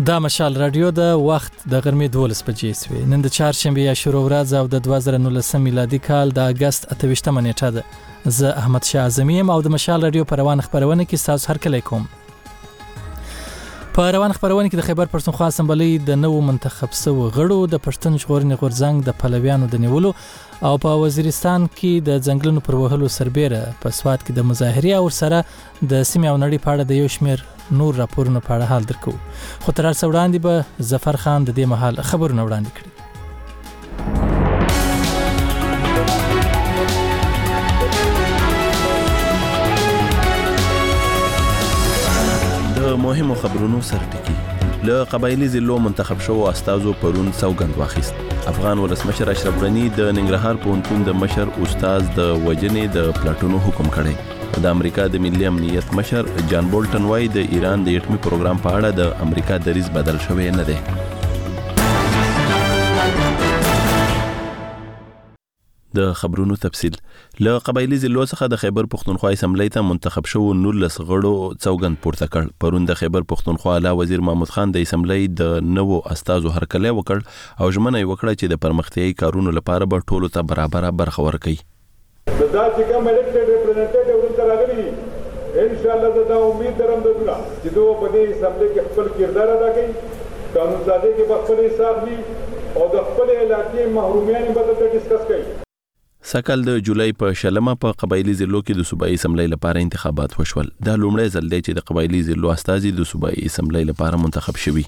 دا مشال رادیو د وخت د غرمې 12 بجې سوي. نن د چهارشنبه یا شروع ورځ او د 2019 میلادي کال د اگست 28 نیټه ده. زه احمد شاه اعظمي ام او د مشال رادیو پر روان خبرونه کې تاسو هر کله کوم. په روان خبرونه کې د خیبر پښتونخوا اسمبلی د نوو منتخب سو غړو د پښتون ژغورنې غورځنګ د پلویانو د نیولو او په وزیرستان کې د ځنګلونو پر وهلو سربېره په سواد کې د مظاهرې او سره د سیمې او نړۍ په اړه د یو شمېر نور راپورونه په اړه حال درکو. خو تر څو وړاندې به ظفر خان د دې مهال خبرونه وړاندې کړي. د مهمو خبرونو سرټکی له قبایلی ضلعو منتخب شو استادو پرون سوګند واخیست. افغان ولسمشر اشرف غنی د ننګرهار پوهنتون د مشر استاد د وجنې د پلاټونو حکم کړی. د امریکا د ملي امنیت مشر جان بولټن وايي د ایران د اټومي پروګرام په اړه د امریکا دریځ بدل شوی نه دی. د خبرونو تفصیل له قبایلی ضلعو څخه د خیبر پښتونخوا اسمبلی ته منتخب شو 19 غړو څوګند پورته کړ. پرون د خیبر پښتونخوا اعلی وزیر محمود خان د اسمبلی د نوو استازو هرکلی وکړ او ژمنه وکړه چې د پرمختیايي کارونو لپاره به ټولو ته برابر برخه ورکړي. دا چې کوم الیکټډ ریپرزنټیټیو ورته راغلي ان شاء الله دا امید درم درته چې دوی په دې اسمبلی کې خپل کردار ادا کوي، قانون سازي کې خپل حساب وي او د خپل علاقې محرومیان به د ډیسکس کوي. سکل د جولای په شلمه په قبایلی ضلعو کې د صوبایي اسمبلی لپاره انتخابات وشول. دا لومړی ځل دی چې د قبایلی ضلعو استازي د صوبایي اسمبلی لپاره منتخب شوي.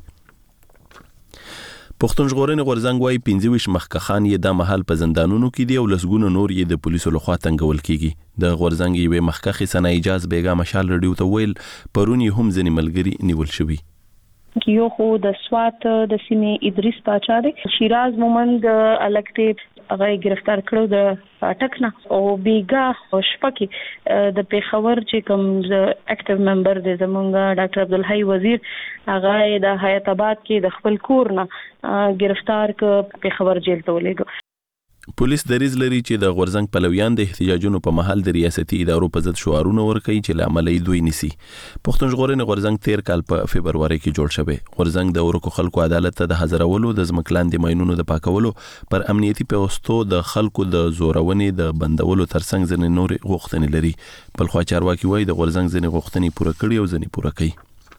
پښتون ژغورنې غورځنګ وايي 25 مخکخان یې د محل په زندانونو کې دی او لسګونه نور یې د پولیسو لخوا تنګول کیږي. د غورځنګ یوې مخکخې سنا اجازه بیګا مشال رډیو ته ویل پرون یې هم ځنې ملګری نیول شوی. یو خو د سوات د سیمې ادریس پاچا دی، شیراز مومند الکټیب هغه گرفتار کړو د پټک نه او بیګا شپکی د پیښور چې کوم اکټیو ممبر دی زمونږ ډاکټر عبدالحی وزیر هغه د حیات آباد کې د خپل کور نه گرفتار ک پیښور جیل ته ولېګو. پولیس دریځ لري چې د غورځنګ پلویان د احتجاجونو په محل د ریاستي ادارو په ضد شعارونه ورکوي چې لامل یې دوی نسی. پښتون ژغورنې غورځنګ 13 کال په فبرवरी کې جوړ شوی. غورځنګ د ورکو خلکو عدالت ته د حاضرولو د ځمکلاندې ماینونو د پاکولو پر امنیتي پیوستو د خلکو د زورونې د بندولو ترڅنګ ځنې نور غوښتنې لري. بلخوا چارواکي وایي د غورځنګ ځنې غوښتنې پوره کړي او ځنې پوره کوي.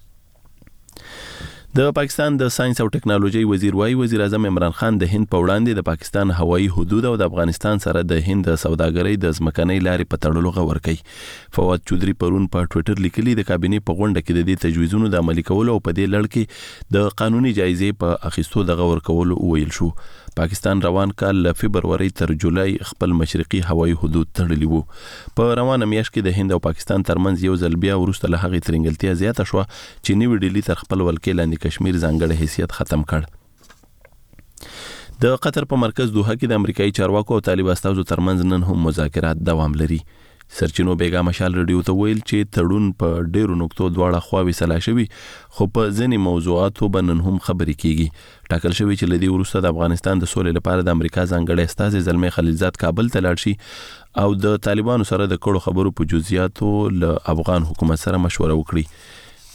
د پاکستان د ساينس او ټکنالوژي وزیر وايي وزیر اعظم عمران خان د هند په وړاندې د پاکستان هوایي حدود او د افغانستان سره د هند سوداګرۍ د ځمکنۍ لارې په تړلو غور کوي. فواد چودري پرون په ټوئیټر لیکلي د کابینې په غونډه کې د دې تجویزونو د عملي کولو او په دې لړ کې د قانوني جایزې په اخیستو د غور کولو ویل شو. پاکستان روان کال له فبرवरी تر جولای خپل مشرقي هوایي حدود تړلي وو. په روانه میاشت کې د هند او پاکستان ترمنځ یو ځل بیا وروسته له هغې ترنګلتیا زیاته شوه چې نیو ډیلی تر خپل ولکې لاندې کشمیر ځانګړی حیثیت ختم کړ. د قطر په مرکز دوحه کې د امریکایي چارواکو او طالب استازو ترمنځ نن هم مذاکرات دوام لري. سرچینو بیګا مشال رډیو ته ویل چې تړون په ډیرو نقطو دواړه خواوې سلا شوي خو په ځینې موضوعاتو به نن هم خبرې کیږي. ټاکل شوی چې لدی وروسته د افغانستان د سولې لپاره د امریکا ځانګړی استازي زلمي خلیلزاد کابل ته لاړ شي او د طالبانو سره د کړو خبرو په جزئیاتو له افغان حکومت سره مشوره وکړي.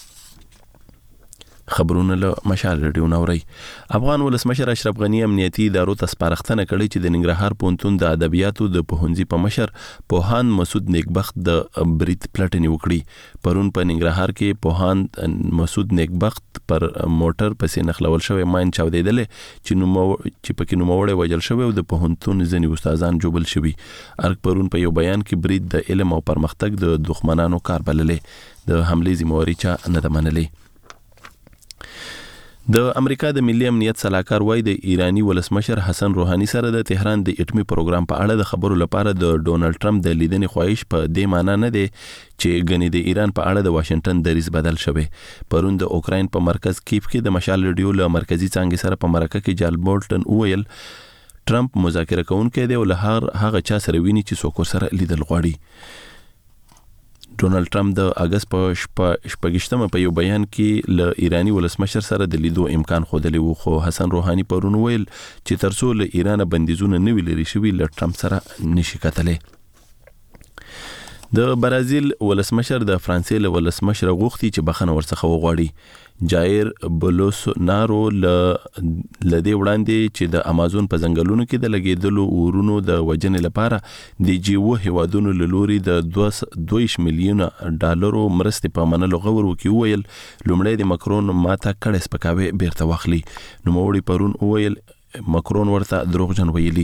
خبرونه له مشال رډیو نوري. افغان ولسمشر اشرف غنی امنیتي ادارو ته سپارښتنه کړې چې د ننګرهار پوهنتون د ادبیاتو د پوهنځي په مشر پوهاند مسعود نیکبخت د برید پلټنې وکړي. پرون په ننګرهار کې پوهاند مسعود نیکبخت پر موټر پسې نخلول شوی ماین چاودیدل چې پکې نوموړی وژل شوی او د پوهنتون ځینې استادان جوبل شوي. ارګ پرون په یو بیان کې برید د علم او پرمختګ د دښمنانو کار بللې. د حملې ذمہواري چا نه ده منلې. د امریکا د ملي امنیت صلاحکار وايي د ایرانی ولسمشر حسن روحاني سره د تهران د اټومي پروګرام په اړه د خبرو لپاره د ډونالد ټرمپ د لیدنې خواهش په دې معنی نه دی چې غني د ایران په اړه د واشنگټن دریځ بدل شوی. پرون د اوکراین په مرکز کیف کې د مشال رډیو له مرکزی څنګه سره په مرکه کې جال بولټن وویل ټرمپ مذاکره کوونکی دی او له هغه چا سره ویني چې څوک سره لیدل غواړي. ډونالد ټرمپ د اگست په 28 په یو بیان کې له ایرانی ولسمشر سره د لیدو امکان خوده وو خو حسن روحاني پرون ویل چې ترڅو له ایران بندیزونه نه ویل شوی له ټرمپ سره نشي کتلې. د برازیل ولسمشر د فرانسې له ولسمشر غوښتي چې بخښنه ورڅخه وغواړي. جایر بولسونارو لدې وړاندې چې د امازون په ځنګلونو کې د لګیدلو اورونو د وجنې لپاره د جیو هیوادونو له لوري د 2 میلیون ډالرو مرستې په منلو غوړ وکي ویل لومړی د مکرون ماته کړه سپکاوي بیرته واخلي. نو موري پرون ویل مکرون ورته دروغجن ویلي.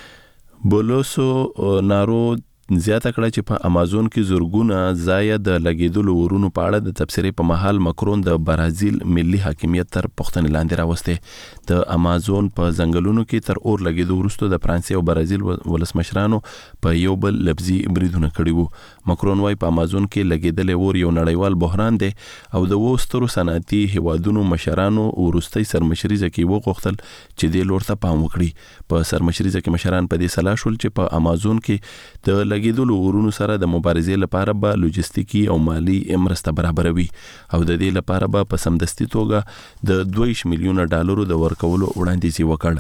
بولسونارو زیاته کړه چې په امازون کې زورګونه ځای د لګیدلو ورونو په اړه د تبصرې په محل مکرون د برازیل ملي حاکمیت تر پوښتنې لاندې راوسته. د امازون په ځنګلونو کې تر اور لګیدو وروسته د فرانسې او برازیل ولسمشرانو په یو بل لفظي بریدونه کړي وو. مکرون وايي په امازون کې لګیدل اور یو نړیوال بحران دی او د وسترو صنعتي هیوادونو مشرانو ورستي سرمشريزه کې وغوښتل چې د لور ته پام وکړي. په سرمشريزه کې مشران په دې سلا شول چې په امازون کې د لګیدلو ورونو سره د مبارزې لپاره به لوجستیکي او مالی مرسته برابروي او د دې لپاره به په سمدستي توګه د 2 میلیون ډالرو د ورکولو وړاندیز وکړ.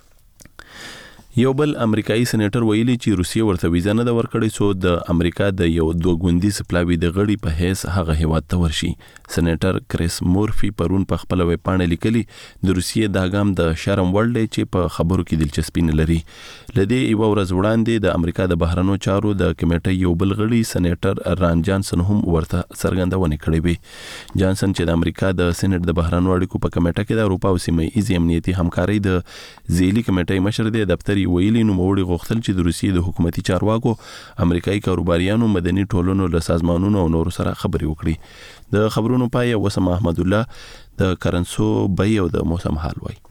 یو بل امریکایي سېنیټر ویلي چې روسیه ورته ویزه نه ورکړي څو د امریکا د یو دوه ګوندیز پلاوی د غړي په حیث هغه هیواد ته ورشي. سېنیټر کریس مورفي پرون په خپل ویب پاڼه لیکلي د روسیې دا ګام د شرم وړ دی چې په خبرو کې دلچسپي نه لري. لدې یو ورځ وړاندې د امریکا د بهرنیو چارو د کمیټې یو بل غړي سېنیټر ران جانسن هم ورته څرګندونه کړې وي. جانسن چې د امریکا د سېنیټ د بهرنیو اړیکو په کمیټه کې د اروپا او سیمه ایز امنیتي همکارۍ د ځېلي کمیټې مشر دی دفتر ویلي نو موړي غوښتل چې د روسیې د حکومتي چارواکو امریکایي کاروباریانو مدني ټولنو له سازمانونو او نور سره خبرې وکړي. د خبرونو پای وسم احمد الله د کرنسو بای او د موسم حال وای.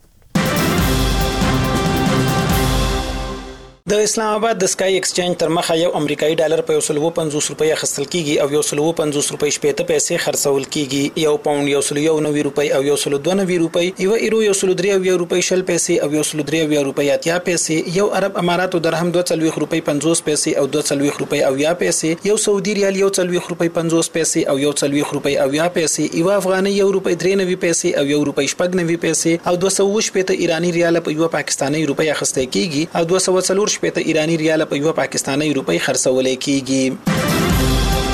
د اسلام آباد د سکای ایکسچینج تر مخه یو امریکایي ډالر په 150 روپۍ اخیستل کیږي او 150 روپۍ شپېته پیسې خرڅول کیږي. یو پاوند 190 روپۍ او 192 روپۍ، یو ایرو 103 روپۍ 20 پیسې او 103 روپۍ 80 پیسې، یو عرب اماراتو درهم 240 روپۍ 50 پیسې او 240 روپۍ 80 پیسې، یو سعودي ریال 140 روپۍ 50 پیسې او 140 روپۍ 80 پیسې، یو افغاني 1 روپۍ 93 پیسې او 1 روپۍ 90 پیسې او 280 ایرانی ریال په یو پاکستاني روپۍ اخیستل کیږي او 240 په ایرانی ریال په یو پاکستاني روپۍ خرڅول کیږي.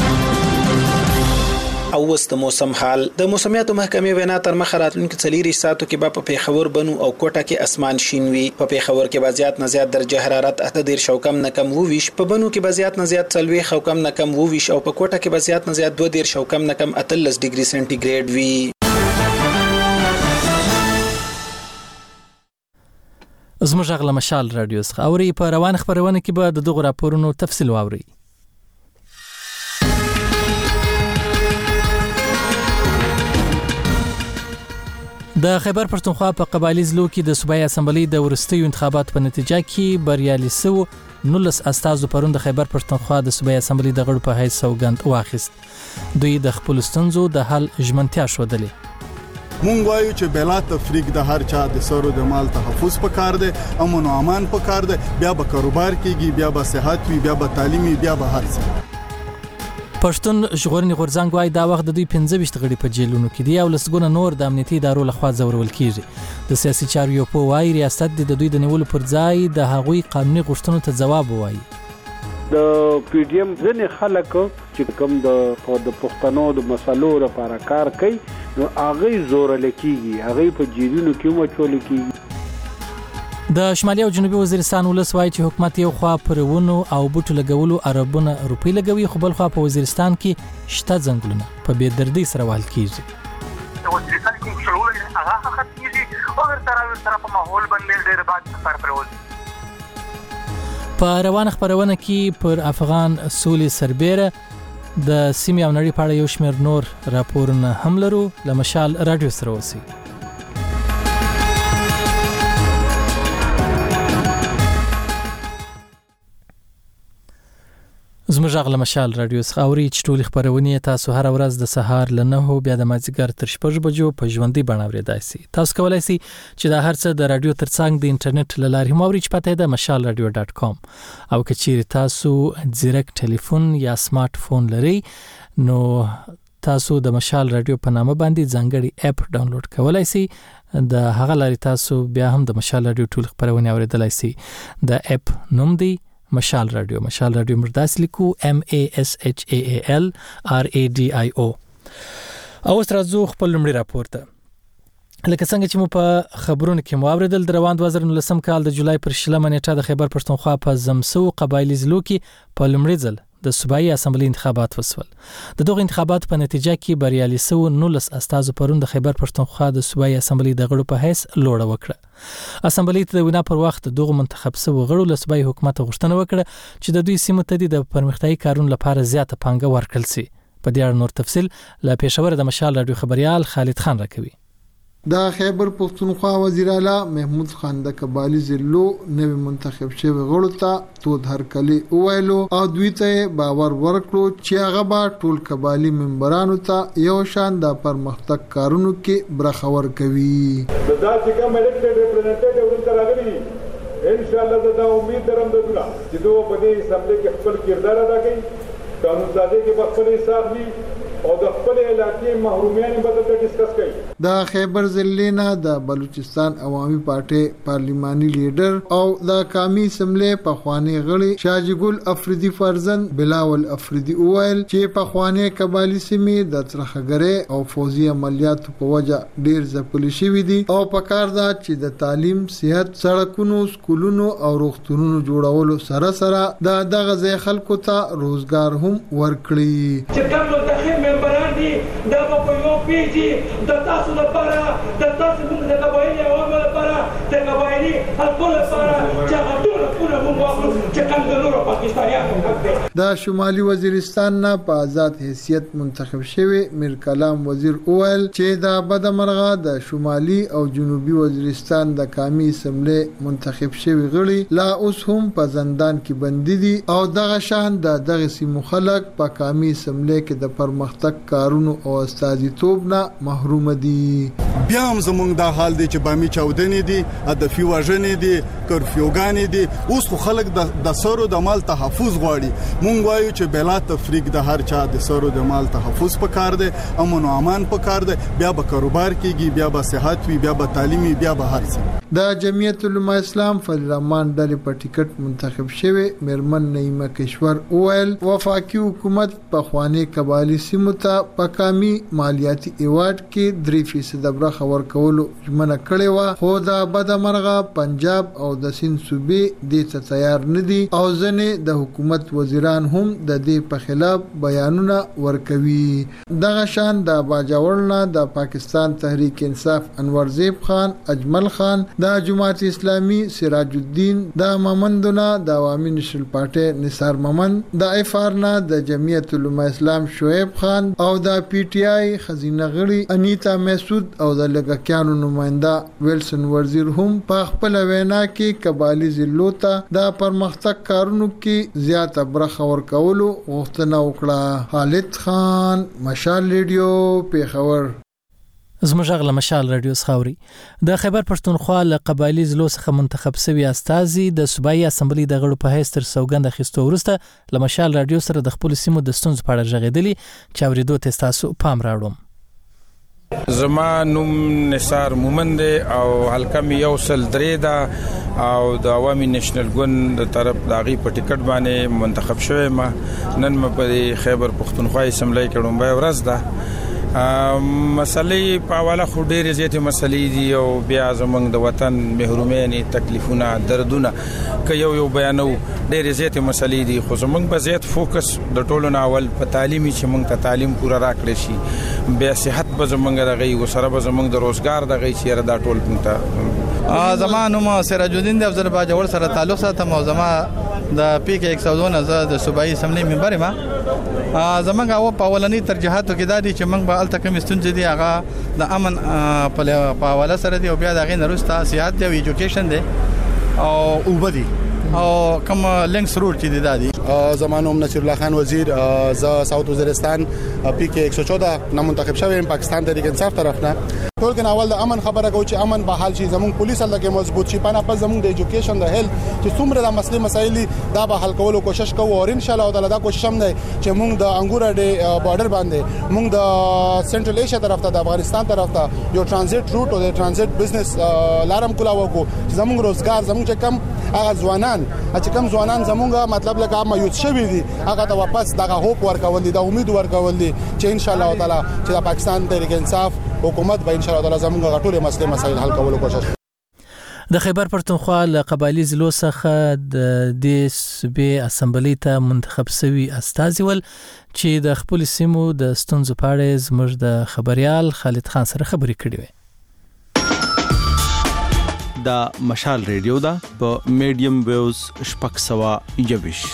او وست موسم حال د موسمیات محکمې وینا تر مخه راتلونکي 4 ساعتو کې په پیښور بنو او کوټه کې اسمان شین وي. په پیښور کې بازيات نه زیات درجه حرارت 18 او کم نه کم 20، په بنو کې بازيات نه زیات 40 او کم نه کم 20 او په کوټه کې بازيات نه زیات 22 او کم نه کم 18 ډیګري سنټیګریډ وي. زموږ غل مشال رادیو څخه اوري په روان خبرونه کې به د دغه راپورونو تفصیل واوري. د خیبر پښتونخوا په قبایلی ضلعو کې د صوبایي اسمبلی د ورستیو انتخاباتو په نتیجه کې بریالي سو 19 استازو پرون د خیبر پښتونخوا د صوبایي اسمبلی د غړو په حیث سوګند واخیست. دوی د خپل ستونزو د حل ژمنتیا شودلې. مونږ وایو چې بلا تفریق د هر چا د سرو د مال تحفظ پکار دی، امن او امان پکار دی، بیا به کاروبار کیږي، بیا به صحت وي، بیا به تعلیمي، بیا به هر څه. پښتون ژغورنې غورځنګ وايي دا وخت د دوی 15 غړي په جیلونو کې دي او لسګونه نور د امنیتي ادارو لخوا ځورول کیږي. د سیاسي چارو یو په وايي ریاست د دوی د نیولو پر ځای د هغوی قانوني غوښتنو ته ځواب وایي. د پی ډی ایم ځنې خلک چې کوم د پښتنو د مسلو لپاره کار کوي نو هغه زور لکېږي، هغه په جیلونو کې مچول کېږي. د شمالي او جنوبي وزیرستان ولس وايي چې حکومت یو خوا پرونو او بوټو لګولو عربونه روپی لګوي، خو بل خوا په وزیرستان کې شته ځنګلونه په بې دردۍ سره وهل کېږي. د وزیرستان کې شروع هغه ختمېږي او ورته په ماحول باندې ډېر باد سفر پرول. په روان خبرونه کې پر افغان سولې سربېره د سیمې او نړۍ په اړه یو شمېر نور راپورونه هم لرو. له مشال رادیو سره اوسئ. زموږ غل مشال رادیو څخه اوري چې ټول خبرونه تاسو هر ورځ د سهار ل 9 بیا د مازیګر تر 6 بجو په ژوندۍ بڼه اورېدای شئ. تاسو کولای شئ چې دا هر څه د رادیو ترڅنګ د انټرنیټ له لارې هم اورئ چې پته ده mashalradio.com. او که چیرې تاسو ځیرک ټلیفون یا سمارټ فون لرئ نو تاسو د مشال رادیو په نامه باندې ځانګړي اپ ډاونلوډ کولای شئ. د هغه لارې تاسو بیا هم د مشال رادیو ټول خبرونه اوریدلای شئ. د اپ نوم دی مشال رادیو مرداس لیکو MASHAAL RADIO. او ترازو خپل لمړي راپورته لکه څنګه چې مو په خبرونو کې مو اوریدل د روان 2019 کال د جولای پر 20 نیټه د خیبر پښتونخوا په زمسو قبایلی ضلعو کې په لمړي ځل د صوبایي اسمبلی انتخابات وسول. د دغه انتخاباتو په نتیجه کې بریالي سو 19 استازو پرون د خیبر پښتونخوا د صوبایي اسمبلی د غړو په حیث لوړه وکړه. اسمبلی ته د وینا پر وخت دغه منتخب سو غړو له صوبایي حکومت غوښتنه وکړه چې د دوی سیمو ته د پرمختیايي کارونو لپاره زیاته پانګه ورکړل شي. په دې اړه نور تفصیل له پېښور د مشال رادیو خبريال خالد خان راکوي. د خیبر پښتونخوا وزیر اعلی محمود خان د قبایلی ضلعو نوی منتخب شوی غړو ته تود هرکلی وویلو او دوی ته باور ورکړو چې هغه به ټول قبایلی ممبرانو ته یو شان د پرمختګ کارونو کې برخه ورکوي. دا چې کوم الیکټډ ریپرزنټیټیو ورته راغلي ان شاء الله دا امید درم دوه چې دوی په دې اسمبلی کې خپل کردار ادا کوي، قانون سازی کې خپل حساب وي او د خپل علاقې محرومیان په اړه ډیسکس کوي. د خیبر ضلع نه د بلوچستان عوامي پارټي پارلیماني لیډر او د قومي اسمبلی په خواني غړي شاجي ګل افریدي فرزند بلاول افریدي وویل چې په خواني قبایلی سیمې د ترخګرې او فوزي عملیاتو په وجه ډیر ځپل شوی دي او په کار ده چې د تعلیم، صحت، سړکونو، سکولونو او روغتونونو جوړولو سره د دغه ځای خلکو ته روزګار هم ورکړي. چې کوم منتخب ممبران دي دا په یو پیجی د تاسو لپاره د تاسو د قبایلی عوامو لپاره د قبایلی خلکو لپاره چې هغه ټول موږ واخلو چې کوم د نورو پاکستانیانو حق دی. د شمالي وزیرستان نه په آزاد حیثیت منتخب شوی میر کلام وزیر اویل چې د بدمرغه د شمالي او جنوبي وزیرستان د قومي اسمبلی منتخب شوی غړي لا اوس هم په زندان کې بندي دي او دغه شان دغه سیمو خلک په قومي اسمبلی کې د پرمختګ کارونو او استازیتوب نه محروم دي. بیا هم زمونږ دا حال دی چې بامي چاودنې دي، هدفي وژنې دي، کرفیوګانې دي. اوس خو خلک د سرو د مال تحفظ غواړي. مونږ وایو چې بلا تفریق د هر چا د سرو د مال تحفظ پکار دی، امن او امان پکار دی. بیا به کاروبار کیږي، بیا به صحت وي، بیا به تعلیمي، بیا به هر څه. د جمعیت العلماء اسلام فضل الرحمن ډلې په ټیکټ منتخب شوی میرمن نعیمه کشور اویل وفاقي حکومت په خواني قبایلی سیمو ته په قومي مالیاتي ایوارډ کې 3% برخه ورکولو ژمنه کړې و، خو د بدمرغه پنجاب او د سند صوبې دې ته تیار نه دي او ځنې د حکومت وزیران هم د دې په خلاف بیانونه ورکوي. دغه شان د باجوړ نه د پاکستان تحریک انصاف انور زیب خان، اجمل خان، د جماعت اسلامي سراج الدین، د مامندونه د عوامي نېشنل پارټي نثار ممن، د افار نه د جمعیت العلماء اسلام شعیب خان او د پی ټی آی خزینه غړي انیتا مسعود او د لګکیانو نماینده ویلسن وزیر هم په خپل وینا کې قبایلی ضلعو ته د پرمختګ کارونو کې زیاته برخه ورکولو غوښتنه وکړه. خالد خان، مشال ریډیو، پیښور. زموږ غل مشال رادیو خاوري د خیبر پښتونخوا له قبایلی ضلعو څخه منتخب شوی استازي د صوبایي اسمبلی د غړو په حیث تر سوګند اخیستو وروسته له مشال رادیو سره د خپل سیمو د ستونزو په اړه ژغېدلي چې اوریدو ته تاسو پام راوړم. زما نوم نثار مومند او حلقه می یو سل درې دا او د عوامي نېشنل ګوند د طرف داغي په ټیکټ باندې منتخب شوی ما نن په خیبر پښتونخوا اسمبلی کې ډومبه ورځ ده. مسلې په حواله خو ډېرې زیاتې مسلې دي او بیا زمونږ د وطن محرومینې تکلیفونه دردونه که یو بیانو ډېرې زیاتې مسلې دي خو زمونږ په زیات فوکس د ټولو نه اول په تعلیمي چې مونږ ته تعلیم پوره راکړی شي، بیا صحت به زمونږ دغی وسره به زمونږ د روزګار دغی چې دا ټول مونږ ته. زما نوم سراج الدین دی، افضل باجوړ سره تعلق ساتم او زما د پی کې 102 د صوبایي اسمبلی ممبر ما زمونږ او په اولنی ترجیحاتو کې دا دي چې موږ به الته کوم ستونزې دي هغه د امن په حواله سره دي او بیا د غي نرسته صحت دی او ایجوکیشن دی او وبدي او کوم لینکس روډ چې دی دادي. زمانو نصیر الله خان وزیر ز ساوث وزیرستان پی کې 114 نامنتخب شوی پاکستان تحریک انصاف طرف نه ټول کې اول د امن خبره کو چې امن به حل شي، زموږ پولیس لکه مضبوط شي، پنه په زموږ د ایجوکیشن د هیلث چې څومره د مسلې مسایل دا به حل کولو کوشش کوو او ان شاء الله دا کوشش هم دی چې موږ د انګور د بارډر باندې موږ د سنټرل ایشیا طرف ته د افغانستان طرف ته یو ترانزیت روټ او د ترانزیت بزنس لارم کولا وکړو چې زموږ روزګار زموږ کم هغه ځوانان چې کوم ځوانان زمونږه مطلب لکه مایوس شوی دي هغه ته واپس دغه هوپ ورکول دي د امید ورکول دي چې ان شاء الله تعالی چې د پاکستان تحریک انصاف حکومت به ان شاء الله تعالی زمونږه ټول مسایل حل کولو کوشش. د خیبر پښتونخوا له قبایلی ضلعو څخه د دې صوبې اسمبلی ته منتخب شوی استازي ول چې د خپل سیمو د ستونزو په اړه زموږ د خبريال خالد خان سره خبرې کړې وې. دا مشال ریډیو دا په میډیم ویوز شپږ سوه یویش.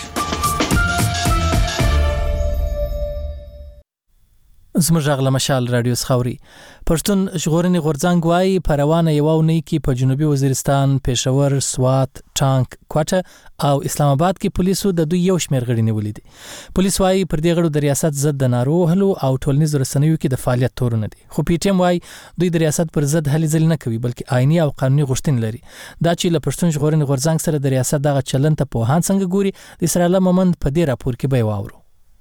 زموږ غږ له مشال رادیو خاوري پښتون ژغورنې غورځنګ وايي په روانه یو اونۍ کې په جنوبي وزیرستان، پېښور، سوات، ټانک، کوټه او اسلام آباد کې پولیسو د دوی یو شمېر غړي نیولې دي. پولیس وايي پر دې غړو د ریاست ضد د نارو وهلو او ټولنیز رسنیو کې د فعالیت تورونه دي. خو پی ټی ایم وايي دوی د ریاست پر ضد هلې ځلې نه کوي بلکې آئینی او قانوني غوښتنې لري. دا چې له پښتون ژغورنې غورځنګ سره د ریاست دغه چلن ته پوهان څنګه ګوري د اسرائیل مومند په دې راپور کې به واورو.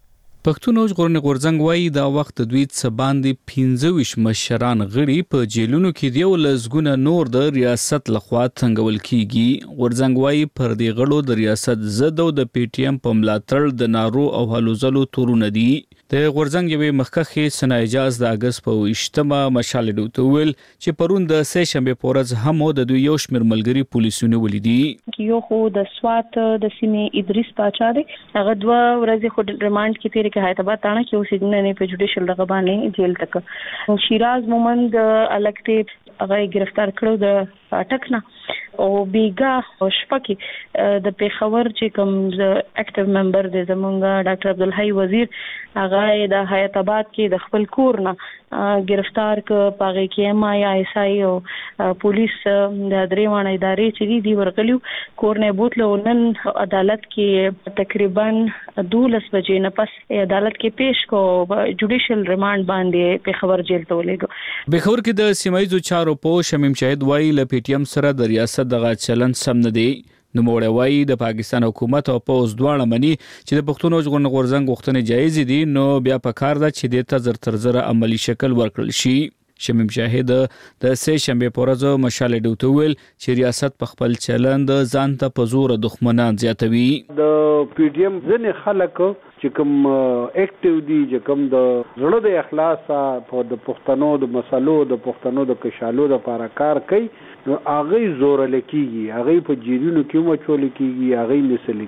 پښتون ژغورنې غورځنګ وايي دا وخت دوی څه باندې 15 مشران غړي په جیلونو کې دی او لزګونه نور د ریاست لخوا څنګهول کیږي. غورځنګ وايي پر دې غړو د ریاست ضد او د پی ټی ایم په ملاتړ د نارو او هلوزلو تورونه دي. د غورځنګ یوې مخکښې سنا اجاز د اگست په 28مه مشال ډوته ویل چې پرون د سه شنبه پورز هم د دوی یو شمېر ملګری پولیسونه ولیدي. یو خو د سوات د سیمې ادریس پاچا دی هغه 2 ورځې خو ریماند کې تیر کې حیدرآباد تانه کې اوسېدنه نه په جوډیشل دغه باندې جیل تک. شیراز مومند الکټیب هغه گرفتار کړو د اٹک نه او بیګا شپکی د پیښور چې کوم اکټیو ممبر دی زمونږ ډاکټر عبدالحی وزیر هغه د حیدرآباد کې د خپل کور نه گرفتار ک پاغه کې ایم آی ایس آی او پولیس د دریوانه ادارې چې دی ورغلیو کور نه بوتلو نن عدالت کې تقریبا 12 بجې نه پس عدالت کې پیش کو جوډیشل ریماند باندې پیښور جیل ته ولېګو. پیښور کې د سیمایي چارو په شمیم شاهد وایي ل پی ټی ایم سره د ریاست دغه چلن سم نه دی. نو موړی وایي د پاکستان حکومت او پوز دواړه مني چې د پښتون ژغورنې غورځنګ غوښتنې جایز دي نو بیا په کار ده چې د تزر تر زر عملی شکل ورکړل شي. شمیم شاهد د سه شنبه پورز مشال ډوته ویل چې ریاست په خپل چلند ځان ته په زور دښمنان زیاتوي. د پی ډی ایم ځنې خلک چې کوم اکټیو دي چې کوم د زړه د اخلاص په د پښتنو د مسلو د پښتنو د کشالو د لپاره کار کوي نو هغه زور لکېږي هغه په جیرونو کې مو چول کېږي هغه نسل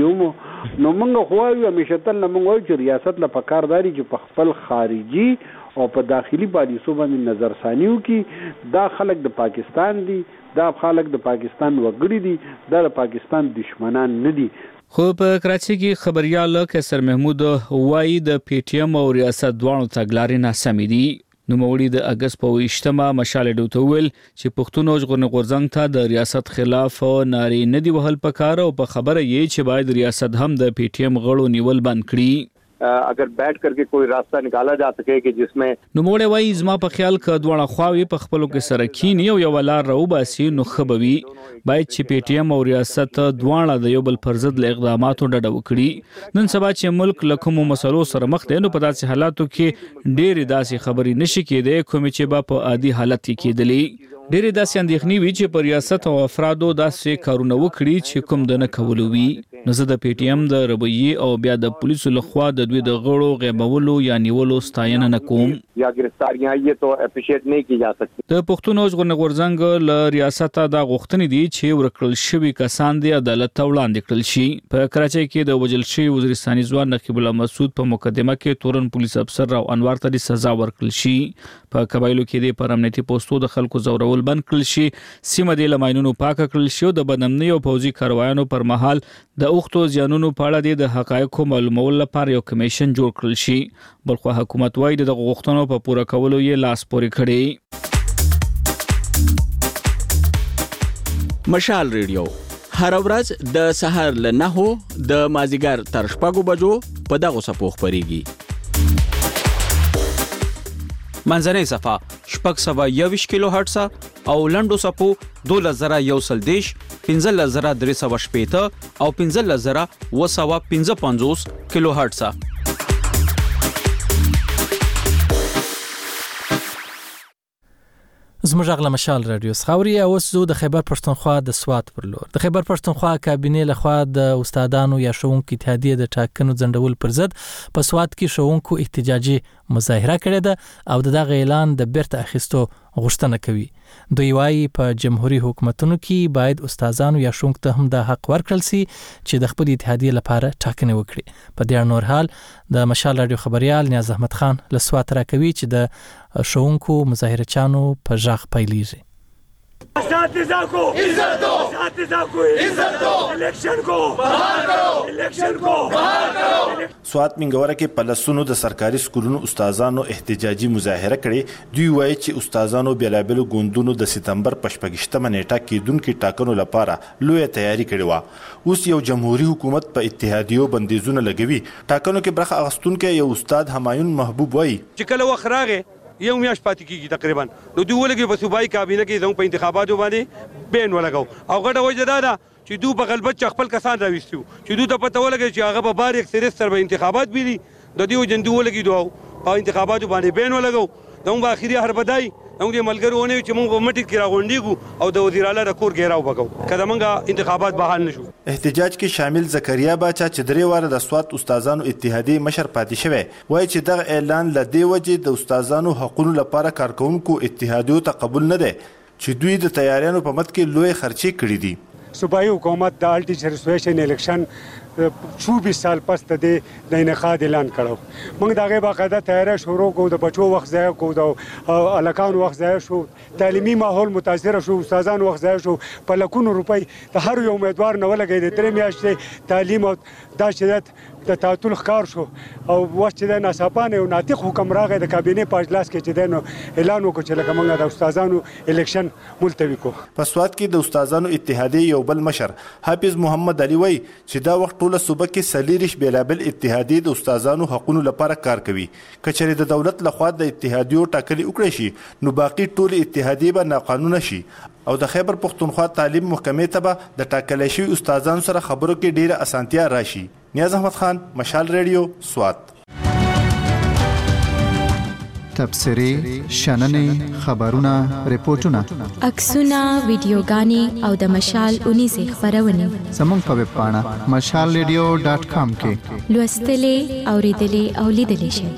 کېږي نو موږ خو یو همیشه تل موږ وایو چې ریاست له پکارداري چې په خپل خارجي او په داخلي پالیسو باندې نظر ثانیو کې دا خلک د پاکستان دي دا خلک د پاکستان وګړي دي دا د پاکستان دشمنان نه دي. خو په کراچۍ کې خبريال کیسر محمود وایي د پی ټی ایم او ریاست دواړو تګلارې ناسمې دي. نو موړي د اگست په 28مه مشال ډوته ویل چې پښتون ژغورنې غورځنګ ته د ریاست خلاف نارې نه دی وهل پکاره او په خبره یې چې باید ریاست هم د پی ټی ایم غړو نیول بند کړي. اگر بیٹھ کر کے کوئی راستہ نکالا جا سکے کہ جس میں نو موړی وایي زما په خیال ک دوه خواوي په خپلو کې سره کینی او یو لار راو باسي نو خبوي باید چې پی ټی ایم او ریاست دواړه د یو بل پر ضد له اقداماتو ډډه وکړي. نن سبا چې ملک له کومو مسلو سره مخ دی نو په داسې حالاتو کې ډېرې داسې خبرې نشي کېدای کوم چې با په عادي حالت کې کېدلې. ډېرې داسې اندېښنې وي چې پر ریاست او افرادو داسې کارونه وکړي چې کوم د نه کولو وي. نو زه د پی ټی ایم د رویې او بیا د پولیسو لخوا د دوی د غړو غیبولو یا نیولو ستاینه نه کوم یا گرفتاریاں یہ تو اپریشیټ نه کی جا سکتی. د پښتون ژغورنې غورځنګ له ریاست د غوښتنې دي چې ورکړل شوی کسان دی عدالت ته وړاندې کړل شي. په کراچۍ کې د وجل شوی وزیرستاني ځوان نقیب الله مسعود په مقدمه کې تورن پولیس افسر راو انوار ته سزا ورکړل شي. په قبایلو کې د پرامنیتي پوسټو د خلکو زورول بند کړل شي. سیمه د لماینونو پاک کړل شي او د بدنامۍ او پوځي کاروایانو پر مهال د اوختو ځانونو په اړه د حقایقو معلومول لپاره یو کمیشن جوړ کړل شي. بلخو حکومت وايي د غوښتنو په پوره کولو یې لاس پورې کړي. مشال ریډیو هر ورځ د سحر له 9 د مازیګر تر 6 بجو په دغه صفو خبريږي. منځنۍ صفه 621 کیلو هرتز او لنډو صفو 2110 15380 او 15255 کیلو هرتز. زموږ غلا مشال رادیو خاوري اوس زو د خیبر پښتونخوا د سوات پر لور د خیبر پښتونخوا کابینې لخوا د استادانو یا شوونکو اتحادیه د ټاکنو ځندول پر ضد په سوات کې شوونکو احتجاجي مظاهره کړې ده او دغه اعلان د بیرته اخیستو غوښتنه کوي. دوی وايي په جمهوریت حکومتونو کې باید استادانو یا شوونکو ته هم د حق ورکړل شي چې د خپل اتحادیه لپاره ټاکنه وکړي. په دې نور حال د مشال رادیو خبريال نیاز احمد خان له سوات راکوي چې د شوونکو مظاهره چانو په ژغ پیلېږي. اساتذہ کو عزت دو، اساتذہ کو عزت دو، الیکشن کو بحال کرو، الیکشن کو بحال کرو. سوات منګوره کې پلسونو د سرکاري سکولونو استادانو احتجاجي مظاهره کړې. دوی وایي چې استادانو بیلابل ګوندونو د سپتمبر 28مه نیټه کېدونکو ټاکنو لپاره لوی تیاری کړې و. اوس یو جمهوریت حکومت په اتحادیو بندیزونه لګوي. ټاکنو کې برخه اخیستونکو یو استاد همایون محبوب وایي چې کله وخت راغی یو میاش پاتې کیږي تقریبا نو دوی ولګي په صوبایي کابینه کې زموږ په انتخاباتو باندې بین ولګاو او غټه وجه دا ده چې دوی په غلبت خپل کسان راوستي چې دوی ته پته ولګي چې هغه به بار اکثریت سره به انتخابات بيلي د دې وجه دوی ولګي دوه په انتخاباتو باندې بین ولګاو دوی په اخیری هربدای موږ د ملګرو چې موږ په مټی کې راغونډیږو او د وزیر اعلی رکور ګیراو وکاو کله موږ انتخابات بحال نشو. احتجاج کې شامل زکریا باچا چې درې واره د سوات استادانو اتحادیه مشر پاتې شوی وایي چې دغه اعلان ل دې وجه د استادانو حقوقو لپاره کارکونکو اتحادیو ته قبول نه دی چې دوی د تیاریانو په مت کې لوی خرچي کړې دي. صوبایي حکومت د آل ټیچر اسوسییشن الیکشن 24 سال پس ته د انعقاد اعلان کړو. موږ دغه باقاعده تیاری شروع کوو د بچو وخت ضایع کوو او الکان وخت ضایع شو تعلیمي ماحول متاثر شو استادان وخت ضایع شو په لکونو روپۍ د هر یو امیدوار نه ولګي د 3 میاشتې تعلیم او دا شدت د تعطل ښکار شو او وخت چې د ناڅاپانه یو ناطق حکم راغی د کابینې په اجلاس کې چې دنو اعلان وکړ چې لکه موږ د استادانو الیکشن ملتوي کو. په سوات کې د استادانو اتحادیه یو بل مشر حافظ محمد علي وایي چې دا وخت ټول صوبه کې سلیریش بیلابل اتحادیه د استادانو حقوقو لپاره کار کوي. کچېرې د دولت لخوا د اتحادیو ټاکلي وکړي شي نو باقي ټول اتحادیه به ناقانونه شي او د خیبر پښتونخوا تعلیم محکمې ته به د ټاکل شوي استادانو سره خبرو کې ډیره اسانتیا راشي. نیاز احمد خان مشال رادیو سوات. تبصري شننې خبرونه ریپورتونه عکسونه ویډیوګانې او د مشال 19 خبرونه زموږ په ویب پاڼه mashalradio.com کې لوستلې اوریدلې او لیدلې شئ.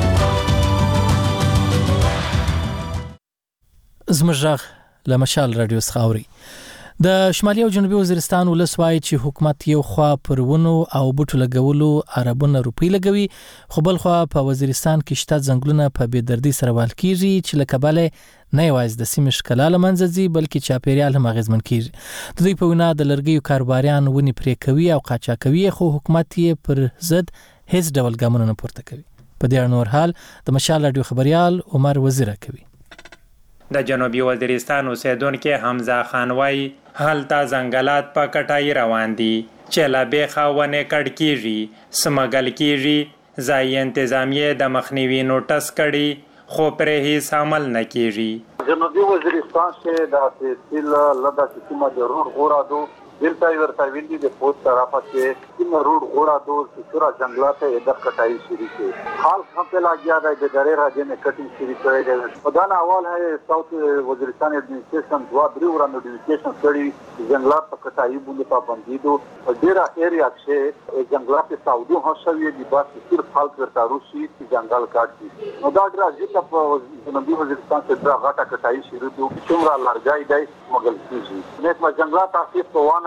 زموږ له مشال رادیو خاوري د شمالي او جنوبي وزیرستان ولس وايي چې حکومت یو خوا پرونو او بوټو لګولو عربونه روپی لګوي خو بل خوا په وزیرستان کې شته ځنګلونه په بېدردي سره وال کیږي چې لکه بل نه یوازې د سیمې ښکلا له منځه ځي بلکې چاپیریال هم اغیزمن کیږي. د دوی په وینا د لرګیو کاروباریان ونی پرې کوي او قاچاقوي خو حکومت یې پر ضد هیڅ ډول ګامونه نه پورته کوي. په دې نور حال د مشال رادیو خبريال عمر وزیر کوي. د جنوبي وزیرستان اوسیدونکو حمزه خان وايي هلته ځنګلات په کټای روان دي چې لا به خاونه کډ کیږي سمګل کیږي ځای انتظامیه د مخنیوي نوټس کړي خو پرې هیڅ عمل نه کیږي. جنوبي وزیرستان کې د تحصیل لدا سیمه د روډ غورا دو دلته ورته ویلي د پوسټ طرفه کې سیمه روډ غورا دو سورا جنگلات د کټای شری کې حال څه لاګیا د درې راځي نه کټي شری کوي د خدان اول ہے ساوث وزیرستان ایڈمنسټریشن دوا درې ور نوټیفیکیشن کړي جنگلات په کټای باندې پابندي دو ډیره ایریا کې جنگلات سعودي هوسوي دي بس صرف حال ورته روسي جنگل کاټي نو دا راځي په جنوبي وزیرستان کې دا غاټه کټای شری دو څومره لارګای دی مګل کیږي نو جنگلات تاسیس په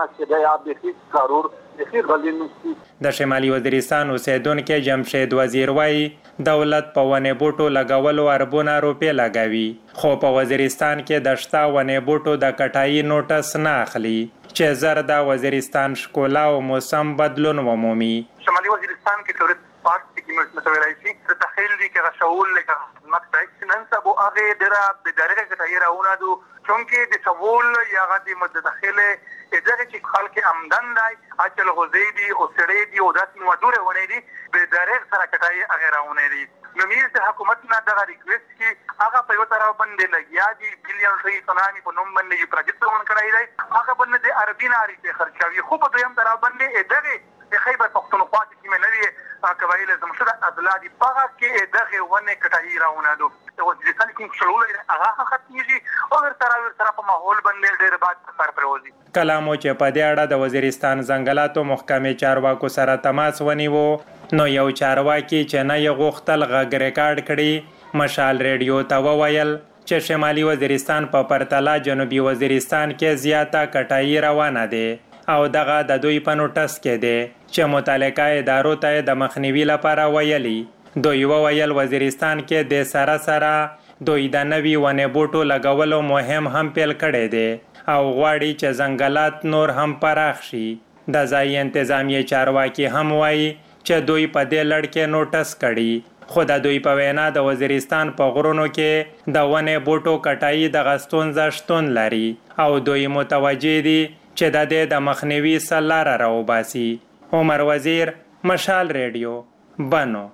د شمالي وزیرستان اوسیدونکو جمشید وزیر وايي دولت په ونه بوټو لګولو اربونه روپې لګوي خو په وزیرستان کې د شتا ونه بوټو د کټای نوټس نه اخلي چې زر د وزیرستان ښکلا او موسم بدلون ومومي. شمالي وزیرستان کې تورست پارک کې متویلای شي د تخیل دي کې غشول لکه مکتب نن سبو هغه دره به درجه کې راونه دو چونکه د سوول یا غدي متداخله اداره چې خلک آمدن دی اچل غزيدي او سړې دي او داسې مدوره ونې دي به درجه سره کټای هغه راونه دي نو میز د حکومت نه دغه ریکوست کې هغه په یو طرف باندې لګیا دي بلین شي سنامي په نوم باندې یو پروجیکټ ون کړی دی هغه باندې د عربي ناري په خرچاوي خو په دویم طرف باندې اداره خیبر پختونخوا کې مې نه وی قبایل زموږ د عدالت په هغه کې دغه ونه کټای راونه دو وزیرستان کوم شلول هغه ختميږي او ورته په ماحول باندې ډېر باد سر پروزي. کلامو چې په دې اړه د وزیرستان ځنګلاتو محکمې چارواکو سره تماس ونیو نو یو چارواکي چې نه یې غوښتل غږ ریکارډ کړي مشال ریډیو ته وویل چې شمالي وزیرستان په پرتله جنوبي وزیرستان کې زیاته کټایي روانه ده او دغه د دوی په نوټس کې ده چې متعلقه ادارو ته د مخنیوي لپاره ویلي. دوی وویل وزیرستان کې د سره دوی د نوي ونې بوټو لګولو مهم هم پیل کړی دی او غواړي چې ځنګلات نور هم پراخ شي. د ځایي انتظامیې چارواکي هم وایي چې دوی په دې لړ کې نوټس کړي خو د دوی په وینا د وزیرستان په غرونو کې د ونې بوټو کټایي دغه ستونزه شتون لري او دوی متوجه دي چې د دې د مخنیوي څه لاره راوباسي. عمر وزیر، مشال ریډیو، بنو.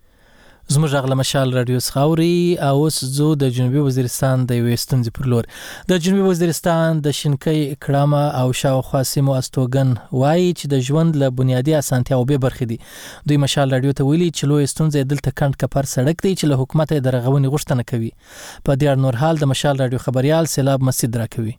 زموږ غږ له مشال رادیو څخه اوري او اوس زه د جنوبي وزیرستان د یوې ستونزې پر لور. د جنوبي وزیرستان د شینکۍ کړامه او شاوخوا سیمو استوګن وایي چې د ژوند له بنیادي اسانتیاو بې برخې دي. دوی مشال رادیو ته ویلي چې لویه ستونزه دلته کڼ کپر سړک دی چې له حکومته د رغونې غوښتنه کوي. په دې اړه نور حال د مشال رادیو خبريال سیلاب مسجد راکوي.